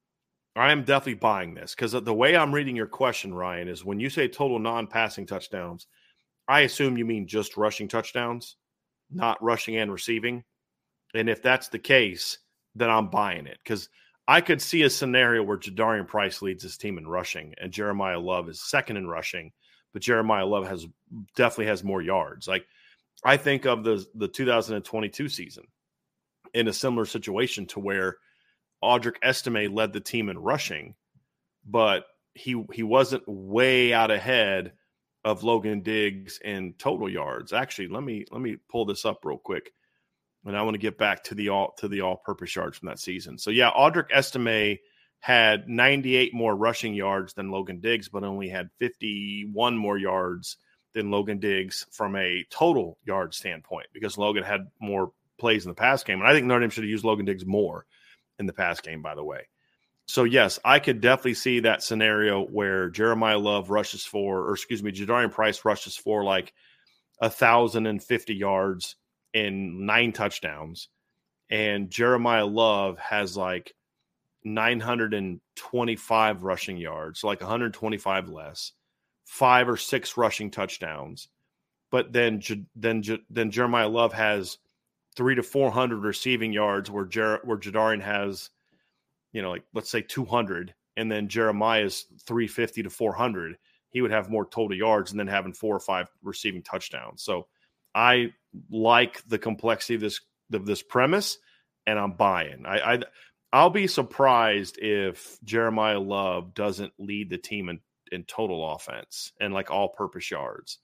I am definitely buying this because the way I'm reading your question, Ryan, is when you say total non-passing touchdowns, I assume you mean just rushing touchdowns, not rushing and receiving. And if that's the case, then I'm buying it because I could see a scenario where Jadarian Price leads his team in rushing and Jeremiah Love is second in rushing, but Jeremiah Love has definitely has more yards. Like I think of the, the two thousand twenty-two season in a similar situation to where Audric Estime led the team in rushing, but he he wasn't way out ahead of Logan Diggs in total yards. Actually, let me let me pull this up real quick. And I want to get back to the all to the all-purpose yards from that season. So yeah, Audric Estime had ninety-eight more rushing yards than Logan Diggs, but only had fifty-one more yards than Logan Diggs from a total yard standpoint because Logan had more plays in the pass game. And I think Notre Dame should have used Logan Diggs more in the pass game, by the way. So, yes, I could definitely see that scenario where Jeremiah Love rushes for, or excuse me, Jadarian Price rushes for like one thousand fifty yards and nine touchdowns. And Jeremiah Love has like nine hundred twenty-five rushing yards, so like one hundred twenty-five less, five or six rushing touchdowns. But then, then, then Jeremiah Love has three to four hundred receiving yards, where Jer- where Jadarian has, you know, like let's say two hundred, and then Jeremiah's three fifty to four hundred. He would have more total yards and then having four or five receiving touchdowns. So I like the complexity of this of this premise, and I'm buying. I, I I'll be surprised if Jeremiah Love doesn't lead the team in, in total offense and like all-purpose yards.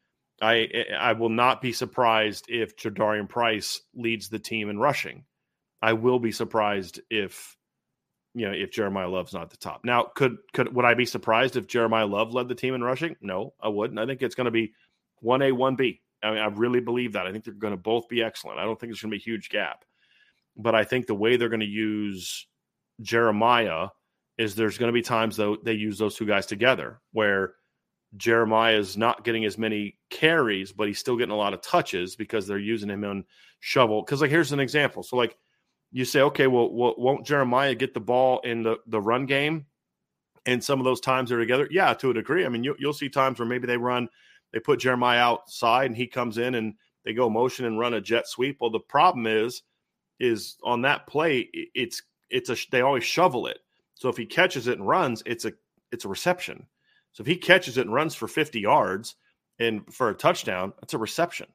I I will not be surprised if Jadarian Price leads the team in rushing. I will be surprised if you know if Jeremiah Love's not at the top. Now, could could would I be surprised if Jeremiah Love led the team in rushing? No, I wouldn't. I think it's going to be one A, one B. I mean, I really believe that. I think they're going to both be excellent. I don't think there's going to be a huge gap. But I think the way they're going to use Jeremiah is there's going to be times, though, they use those two guys together where Jeremiah is not getting as many carries, but he's still getting a lot of touches because they're using him on shovel. Because, like, here's an example. So, like, you say, okay, well, well won't Jeremiah get the ball in the, the run game? And some of those times they're together? Yeah, to a degree. I mean, you, you'll see times where maybe they run, they put Jeremiah outside and he comes in and they go motion and run a jet sweep. Well, the problem is, is on that play, it's it's a they always shovel it. So if he catches it and runs, it's a it's a reception. So if he catches it and runs for fifty yards and for a touchdown, that's a reception.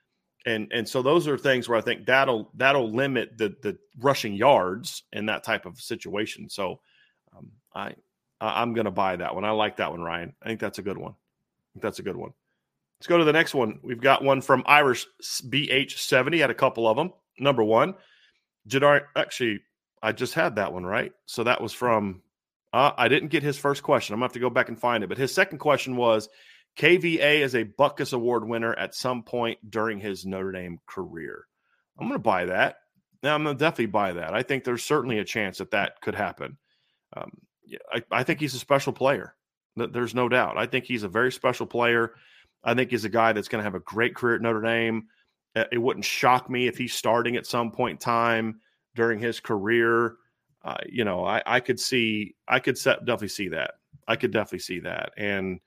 And and so those are things where I think that'll that'll limit the the rushing yards in that type of situation. So um, I I'm going to buy that one. I like that one, Ryan. I think that's a good one. I think that's a good one. Let's go to the next one. We've got one from Irish B H seventy. Had a couple of them. Number one, Jadar. Actually, I just had that one right. So that was from. Uh, I didn't get his first question. I'm gonna have to go back and find it. But his second question was, K V A is a Butkus Award winner at some point during his Notre Dame career. I'm going to buy that. Now, I'm going to definitely buy that. I think there's certainly a chance that that could happen. Um, yeah, I, I think he's a special player. There's no doubt. I think he's a very special player. I think he's a guy that's going to have a great career at Notre Dame. It wouldn't shock me if he's starting at some point in time during his career. Uh, you know, I, I could see, I could set, definitely see that. I could definitely see that. And,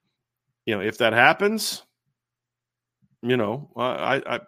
you know, if that happens, you know, I, I,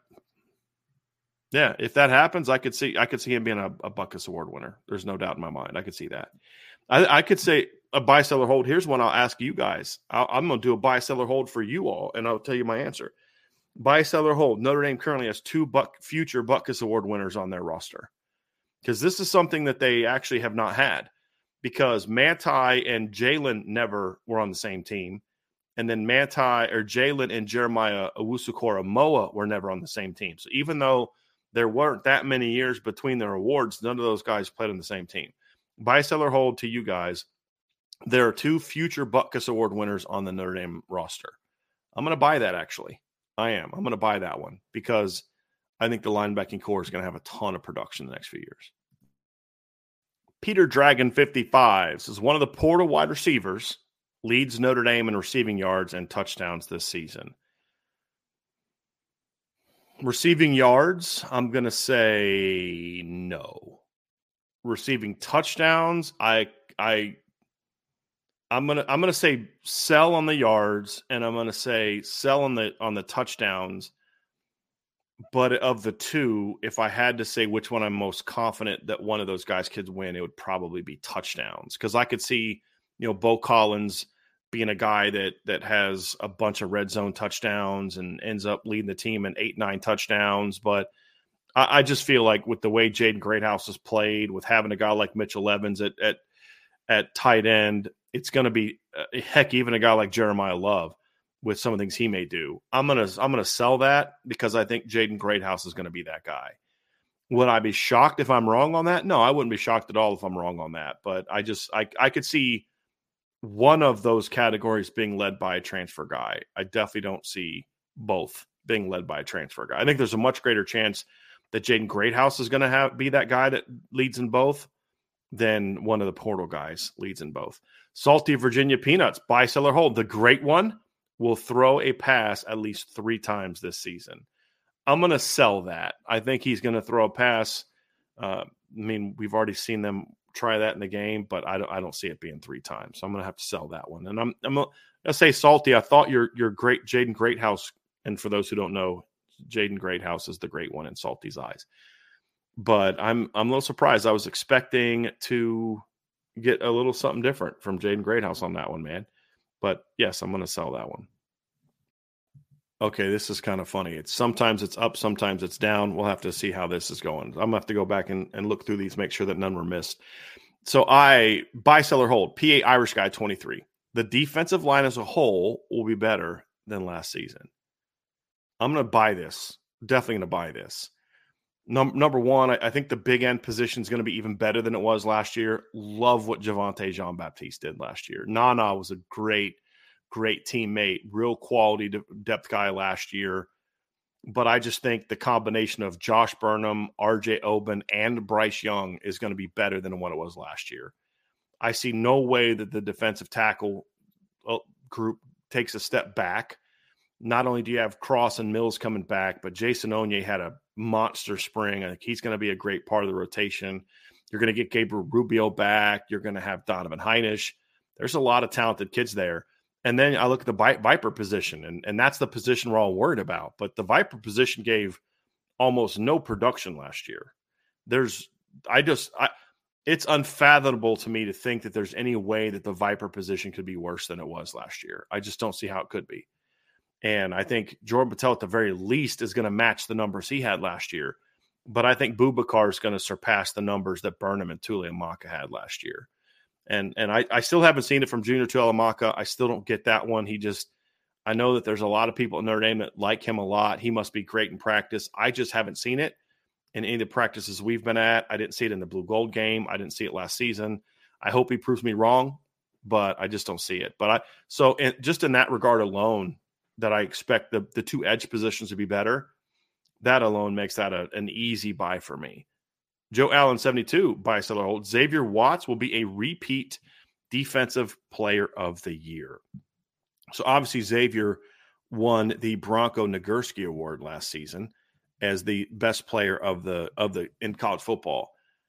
yeah, if that happens, I could see, I could see him being a, a Butkus Award winner. There's no doubt in my mind. I could see that. I, I could say a buy, sell, or hold. Here's one I'll ask you guys. I'll, I'm going to do a buy, sell, or hold for you all, and I'll tell you my answer. Buy, sell, or hold. Notre Dame currently has two Buck, future Butkus Award winners on their roster, because this is something that they actually have not had, because Manti and Jalen never were on the same team. And then Manti or Jalen and Jeremiah Owusu-Koramoah were never on the same team. So even though there weren't that many years between their awards, none of those guys played on the same team. Buy, sell, or hold to you guys. There are two future Butkus Award winners on the Notre Dame roster. I'm going to buy that, actually. I am. I'm going to buy that one because I think the linebacking core is going to have a ton of production in the next few years. Peter Dragon fifty-five says one of the portal wide receivers leads Notre Dame in receiving yards and touchdowns this season. Receiving yards, I'm going to say no. Receiving touchdowns, I I I'm going to I'm going to say sell on the yards, and I'm going to say sell on the on the touchdowns. But of the two, if I had to say which one I'm most confident that one of those guys could win, it would probably be touchdowns, because I could see, you know, Bo Collins being a guy that that has a bunch of red zone touchdowns and ends up leading the team in eight, nine touchdowns. But I, I just feel like with the way Jaden Greathouse has played, with having a guy like Mitchell Evans at at, at tight end, it's going to be uh, heck, even a guy like Jeremiah Love with some of the things he may do. I'm gonna I'm gonna sell that because I think Jaden Greathouse is going to be that guy. Would I be shocked if I'm wrong on that? No, I wouldn't be shocked at all if I'm wrong on that. But I just I I could see one of those categories being led by a transfer guy. I definitely don't see both being led by a transfer guy. I think there's a much greater chance that Jaden Greathouse is going to have be that guy that leads in both, then one of the portal guys leads in both. Salty Virginia Peanuts, buy, sell, or hold. The great one will throw a pass at least three times this season. I'm going to sell that. I think he's going to throw a pass. Uh, I mean, we've already seen them try that in the game, but I don't, I don't see it being three times. So I'm going to have to sell that one. And I'm, I'm going to say, Salty, I thought your your great Jaden Greathouse, and for those who don't know, Jaden Greathouse is the great one in Salty's eyes. But I'm I'm a little surprised. I was expecting to get a little something different from Jaden Greathouse on that one, man. But yes, I'm going to sell that one. Okay, this is kind of funny. It's sometimes it's up, sometimes it's down. We'll have to see how this is going. I'm going to have to go back and, and look through these, make sure that none were missed. So I buy, sell, or hold. P A Irish Guy twenty-three. The defensive line as a whole will be better than last season. I'm going to buy this. Definitely going to buy this. Num- number one, I, I think the big end position is going to be even better than it was last year. Love what Javonte Jean-Baptiste did last year. Nana was a great, great teammate, real quality de- depth guy last year. But I just think the combination of Josh Burnham, R J Oben, and Bryce Young is going to be better than what it was last year. I see no way that the defensive tackle group takes a step back. Not only do you have Cross and Mills coming back, but Jason Onye had a monster spring. I think he's going to be a great part of the rotation. You're going to get Gabriel Rubio back. You're going to have Donovan Heinisch. There's a lot of talented kids there. And then I look at the Viper position, and, and that's the position we're all worried about. But the Viper position gave almost no production last year. There's, I just, I, it's unfathomable to me to think that there's any way that the Viper position could be worse than it was last year. I just don't see how it could be. And I think Jordan Patel, at the very least, is going to match the numbers he had last year. But I think Boubacar is going to surpass the numbers that Burnham and Tuihalamaka had last year. And and I, I still haven't seen it from Junior Tuihalamaka. I still don't get that one. He just – I know that there's a lot of people in Notre Dame that like him a lot. He must be great in practice. I just haven't seen it in any of the practices we've been at. I didn't see it in the Blue Gold game. I didn't see it last season. I hope he proves me wrong, but I just don't see it. But I so in, just in that regard alone, that I expect the, the two edge positions to be better, that alone makes that a, an easy buy for me. Joe Allen, seventy-two, buy, sell, or hold. Xavier Watts will be a repeat defensive player of the year. So obviously Xavier won the Bronco Nagurski Award last season as the best player of the of the in college football.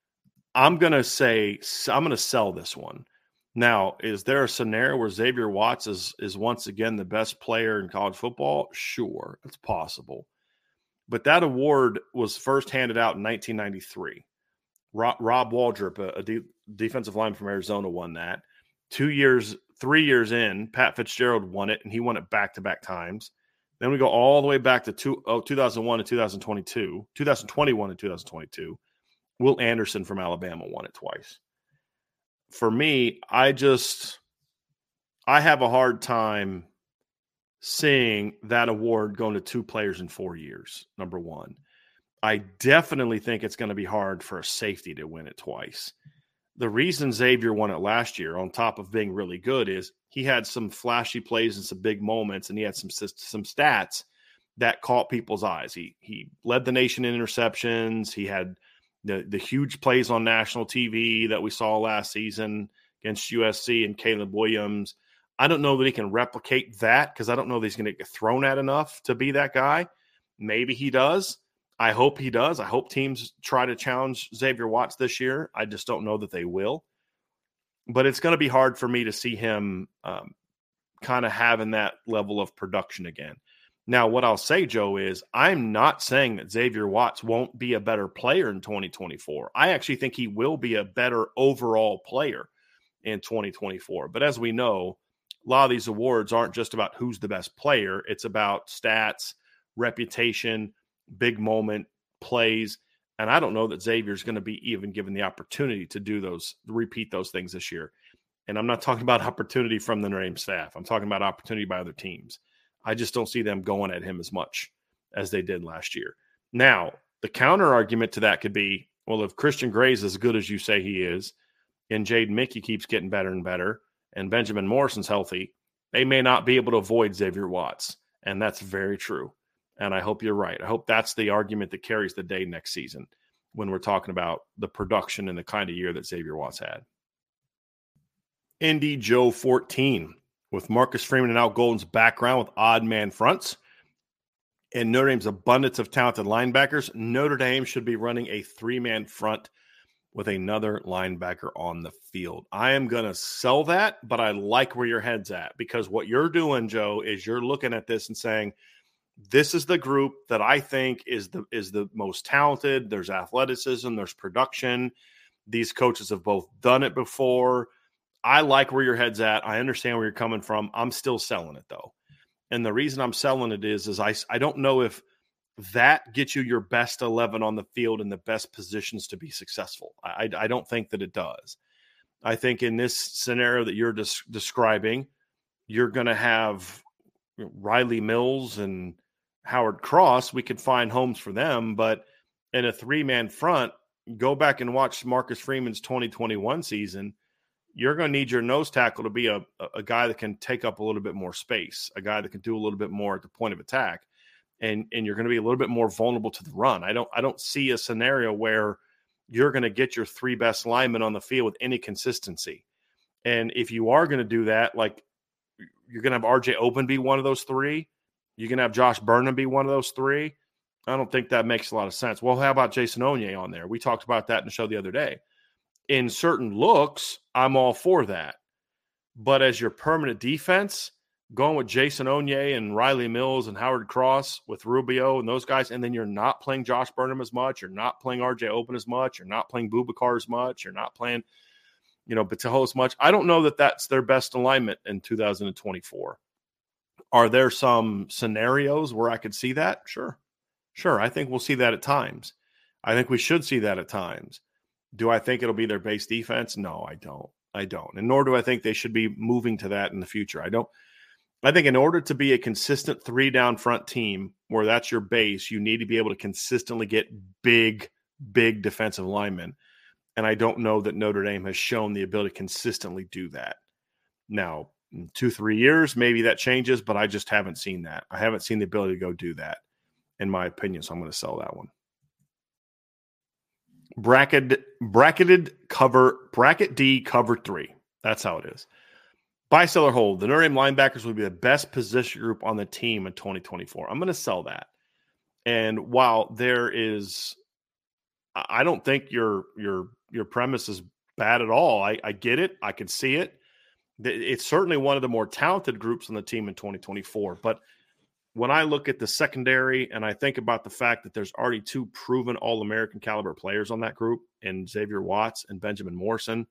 I'm gonna say I'm gonna sell this one. Now, is there a scenario where Xavier Watts is, is once again the best player in college football? Sure, it's possible. But that award was first handed out in nineteen ninety-three. Rob, Rob Waldrop, a, a de- defensive lineman from Arizona, won that. Two years, three years in, Pat Fitzgerald won it, and he won it back-to-back times. Then we go all the way back to two, oh, two thousand one and two thousand twenty-two, two thousand twenty-one and two thousand twenty-two. Will Anderson from Alabama won it twice. For me, I just I have a hard time seeing that award going to two players in four years, number one. I definitely think it's going to be hard for a safety to win it twice. The reason Xavier won it last year, on top of being really good, is he had some flashy plays and some big moments, and he had some some stats that caught people's eyes. He he led the nation in interceptions. He had the the huge plays on national T V that we saw last season against U S C and Caleb Williams. I don't know that he can replicate that because I don't know that he's going to get thrown at enough to be that guy. Maybe he does. I hope he does. I hope teams try to challenge Xavier Watts this year. I just don't know that they will. But it's going to be hard for me to see him um, kind of having that level of production again. Now, what I'll say, Joe, is I'm not saying that Xavier Watts won't be a better player in twenty twenty-four. I actually think he will be a better overall player in twenty twenty-four. But as we know, a lot of these awards aren't just about who's the best player. It's about stats, reputation, big moment plays. And I don't know that Xavier's going to be even given the opportunity to do those, repeat those things this year. And I'm not talking about opportunity from the Notre Dame staff. I'm talking about opportunity by other teams. I just don't see them going at him as much as they did last year. Now, the counter argument to that could be, well, if Christian Gray's as good as you say he is, and Jaden Mickey keeps getting better and better, and Benjamin Morrison's healthy, they may not be able to avoid Xavier Watts. And that's very true. And I hope you're right. I hope that's the argument that carries the day next season when we're talking about the production and the kind of year that Xavier Watts had. Indy Joe fourteen, with Marcus Freeman and Al Golden's background with odd man fronts and Notre Dame's abundance of talented linebackers, Notre Dame should be running a three-man front with another linebacker on the field. I am going to sell that, but I like where your head's at, because what you're doing, Joe, is you're looking at this and saying, this is the group that I think is the is the most talented. There's athleticism, there's production. These coaches have both done it before. I like where your head's at. I understand where you're coming from. I'm still selling it, though. And the reason I'm selling it is, is I, I don't know if that gets you your best eleven on the field in the best positions to be successful. I, I don't think that it does. I think in this scenario that you're des- describing, you're going to have Riley Mills and Howard Cross. We could find homes for them, but in a three-man front, go back and watch Marcus Freeman's twenty twenty-one season. You're going to need your nose tackle to be a, a guy that can take up a little bit more space, a guy that can do a little bit more at the point of attack. And, and you're going to be a little bit more vulnerable to the run. I don't I don't see a scenario where you're going to get your three best linemen on the field with any consistency. And if you are going to do that, like, you're going to have R J Open be one of those three. You're going to have Josh Burnham be one of those three. I don't think that makes a lot of sense. Well, how about Jason Onye on there? We talked about that in the show the other day. In certain looks, I'm all for that. But as your permanent defense, going with Jason Onye and Riley Mills and Howard Cross with Rubio and those guys, and then you're not playing Josh Burnham as much, you're not playing R J Open as much, you're not playing Boubacar as much, you're not playing, you know, Batejo as much. I don't know that that's their best alignment in two thousand twenty-four. Are there some scenarios where I could see that? Sure. Sure. I think we'll see that at times. I think we should see that at times. Do I think it'll be their base defense? No, I don't. I don't. And nor do I think they should be moving to that in the future. I don't. I think in order to be a consistent three down front team where that's your base, you need to be able to consistently get big, big defensive linemen. And I don't know that Notre Dame has shown the ability to consistently do that. Now, in two, three years, maybe that changes, but I just haven't seen that. I haven't seen the ability to go do that, in my opinion. So I'm going to sell that one. Bracketed, bracketed cover, bracket D cover three. That's how it is. Buy, sell, or hold. The Notre Dame linebackers will be the best position group on the team in twenty twenty-four. I'm going to sell that. And while there is, I don't think your your your premise is bad at all. I, I get it. I can see it. It's certainly one of the more talented groups on the team in twenty twenty-four. But when I look at the secondary and I think about the fact that there's already two proven All-American caliber players on that group, and Xavier Watts and Benjamin Morrison,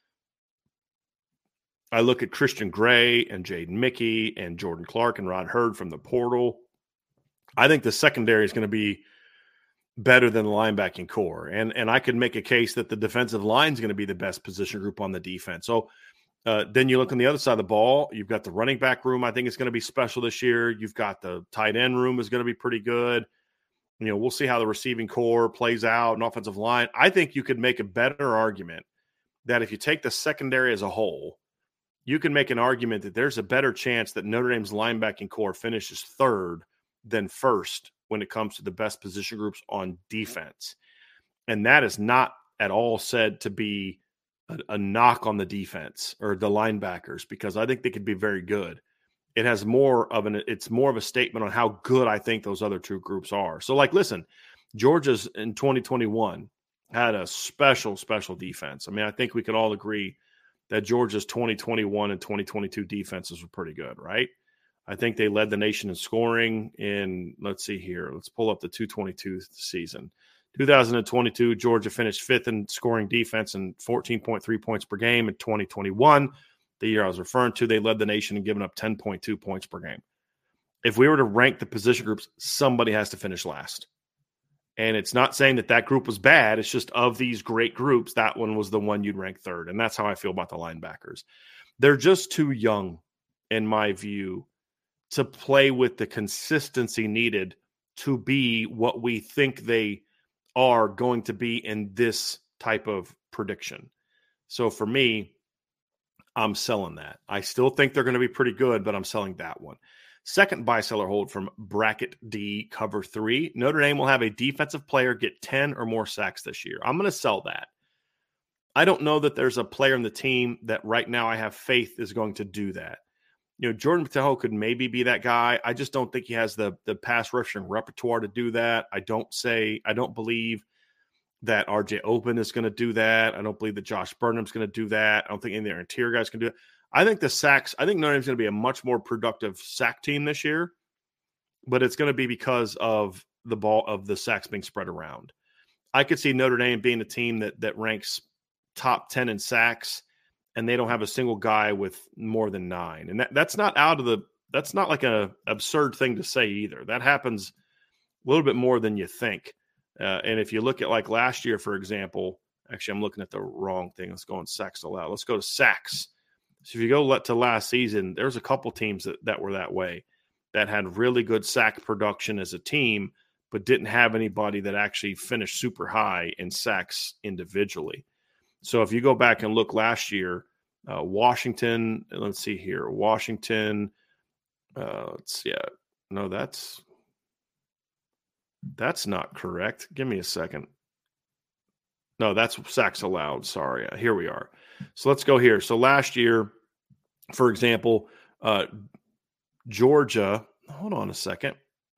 I look at Christian Gray and Jaden Mickey and Jordan Clark and Rod Hurd from the portal. I think the secondary is going to be better than the linebacking core. And, and I could make a case that the defensive line is going to be the best position group on the defense. So uh, then you look on the other side of the ball, you've got the running back room. I think it's going to be special this year. You've got the tight end room is going to be pretty good. You know, we'll see how the receiving core plays out and offensive line. I think you could make a better argument that if you take the secondary as a whole, you can make an argument that there's a better chance that Notre Dame's linebacking core finishes third than first when it comes to the best position groups on defense. And that is not at all said to be a, a knock on the defense or the linebackers, because I think they could be very good. It has more of an, it's more of a statement on how good I think those other two groups are. So, like, listen, Georgia's in twenty twenty-one had a special, special defense. I mean, I think we can all agree that Georgia's twenty twenty-one and twenty twenty-two defenses were pretty good, right? I think they led the nation in scoring in, let's see here, let's pull up the two twenty-two season. two thousand twenty-two, Georgia finished fifth in scoring defense and fourteen point three points per game. In twenty twenty-one, the year I was referring to, they led the nation in giving up ten point two points per game. If we were to rank the position groups, somebody has to finish last. And it's not saying that that group was bad. It's just of these great groups, that one was the one you'd rank third. And that's how I feel about the linebackers. They're just too young, in my view, to play with the consistency needed to be what we think they are going to be in this type of prediction. So for me, I'm selling that. I still think they're going to be pretty good, but I'm selling that one. Second buy, seller hold from Bracket D, cover three. Notre Dame will have a defensive player get ten or more sacks this year. I'm going to sell that. I don't know that there's a player in the team that right now I have faith is going to do that. You know, Jordan Patel could maybe be that guy. I just don't think he has the the pass rushing repertoire to do that. I don't say, I don't believe that R J Open is going to do that. I don't believe that Josh Burnham's going to do that. I don't think any of their interior guys can do it. I think the sacks, I think Notre Dame's going to be a much more productive sack team this year, but it's going to be because of the ball of the sacks being spread around. I could see Notre Dame being a team that that ranks top ten in sacks, and they don't have a single guy with more than nine. And that, that's not out of the, that's not like an absurd thing to say either. That happens a little bit more than you think. Uh, and if you look at like last year, for example, actually I'm looking at the wrong thing. Let's go on sacks allowed. Let's go to sacks. So if you go to last season, there's a couple teams that, that were that way, that had really good sack production as a team, but didn't have anybody that actually finished super high in sacks individually. So if you go back and look last year, uh, Washington, let's see here, Washington, uh, let's see, yeah, no, that's, that's not correct. Give me a second. No, that's sacks allowed. Sorry. Here we are. So let's go here. So last year, for example, uh, Georgia, hold on a second.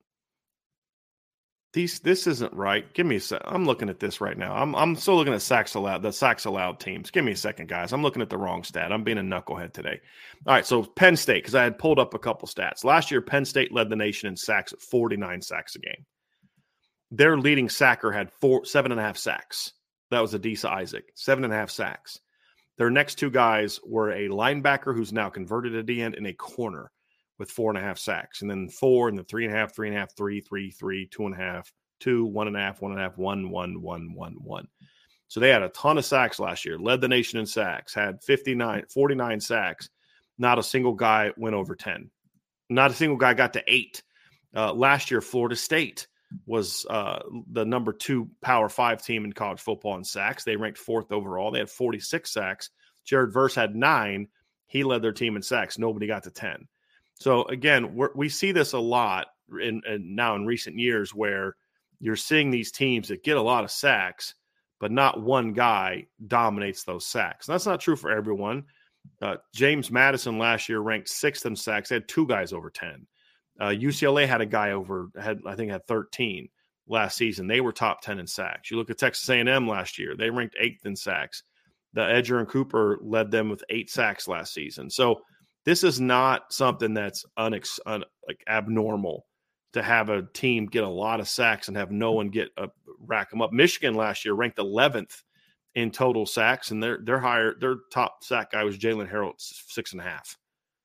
These, this isn't right. Give me a sec. I'm looking at this right now. I'm I'm still looking at sacks allowed, the sacks allowed teams. Give me a second, guys. I'm looking at the wrong stat. I'm being a knucklehead today. All right, so Penn State, because I had pulled up a couple stats. Last year, Penn State led the nation in sacks at forty-nine sacks a game. Their leading sacker had four, seven and a half sacks. That was Adisa Isaac, seven and a half sacks. Their next two guys were a linebacker who's now converted to D end and a corner with four and a half sacks. And then four and then three and a half, three and a half, three, three, three, two and a half, two, one and a half, one and a half, one, one, one, one, one. So they had a ton of sacks last year, led the nation in sacks, had fifty-nine, forty-nine sacks. Not a single guy went over ten. Not a single guy got to eight. Uh, last year, Florida State was uh, the number two Power Five team in college football in sacks. They ranked fourth overall. They had forty-six sacks. Jared Verse had nine. He led their team in sacks. Nobody got to ten. So again, we're, we see this a lot in, in now in recent years where you're seeing these teams that get a lot of sacks, but not one guy dominates those sacks. And that's not true for everyone. Uh, James Madison last year ranked sixth in sacks. They had two guys over ten. Uh, U C L A had a guy over, had I think had thirteen last season. They were top ten in sacks. You look at Texas A and M last year. They ranked eighth in sacks. The Edger and Cooper led them with eight sacks last season. So this is not something that's unex, un, like abnormal to have a team get a lot of sacks and have no one get a, rack them up. Michigan last year ranked eleventh in total sacks, and their their higher their top sack guy was Jalen Harrell, six and a half.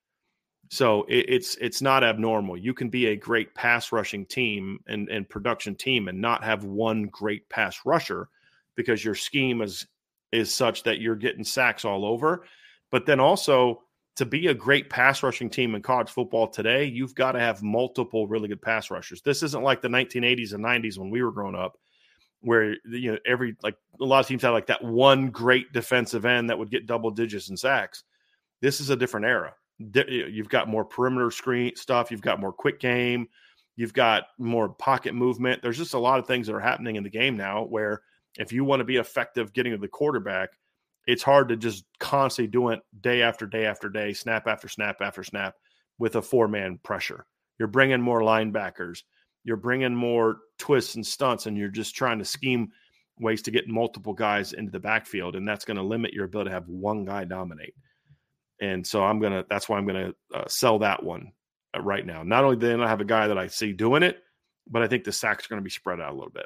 So it, it's it's not abnormal. You can be a great pass rushing team and, and production team and not have one great pass rusher because your scheme is is such that you're getting sacks all over. But then also, to be a great pass rushing team in college football today, you've got to have multiple really good pass rushers. This isn't like the nineteen eighties and nineties when we were growing up, where you know every like a lot of teams had like that one great defensive end that would get double digits in sacks. This is a different era. You've got more perimeter screen stuff. You've got more quick game. You've got more pocket movement. There's just a lot of things that are happening in the game now where if you want to be effective getting to the quarterback, it's hard to just constantly do it day after day after day, snap after snap after snap with a four-man pressure. You're bringing more linebackers. You're bringing more twists and stunts, and you're just trying to scheme ways to get multiple guys into the backfield, and that's going to limit your ability to have one guy dominate. And so I'm going to – that's why I'm going to uh, sell that one uh, right now. Not only do I have a guy that I see doing it, but I think the sacks are going to be spread out a little bit.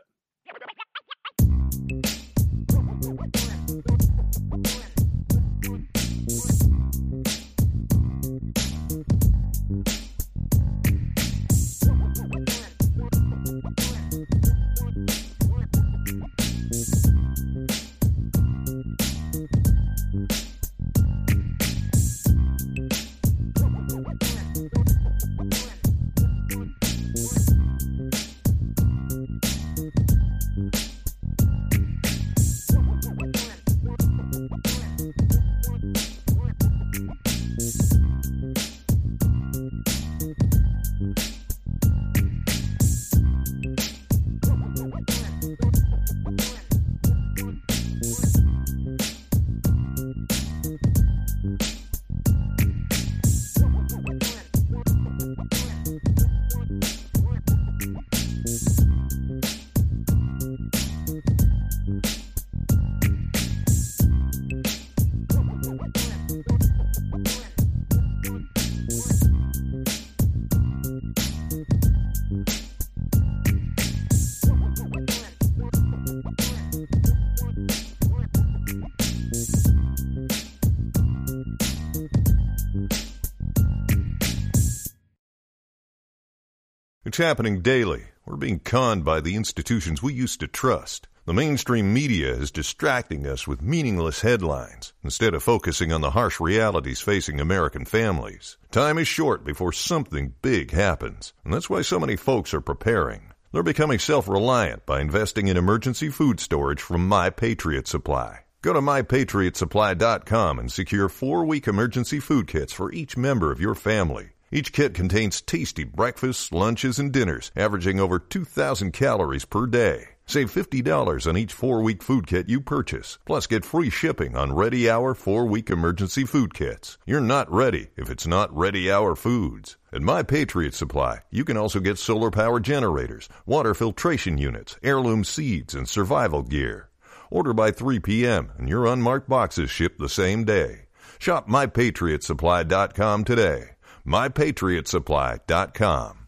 It's happening daily. We're being conned by the institutions we used to trust. The mainstream media is distracting us with meaningless headlines instead of focusing on the harsh realities facing American families. Time is short before something big happens, and that's why so many folks are preparing. They're becoming self-reliant by investing in emergency food storage from My Patriot Supply. Go to my patriot supply dot com and secure four-week emergency food kits for each member of your family. Each kit contains tasty breakfasts, lunches, and dinners, averaging over two thousand calories per day. Save fifty dollars on each four-week food kit you purchase. Plus, get free shipping on Ready Hour four-week emergency food kits. You're not ready if it's not Ready Hour Foods. At My Patriot Supply, you can also get solar power generators, water filtration units, heirloom seeds, and survival gear. Order by three p.m. and your unmarked boxes ship the same day. Shop my patriot supply dot com today. my patriot supply dot com.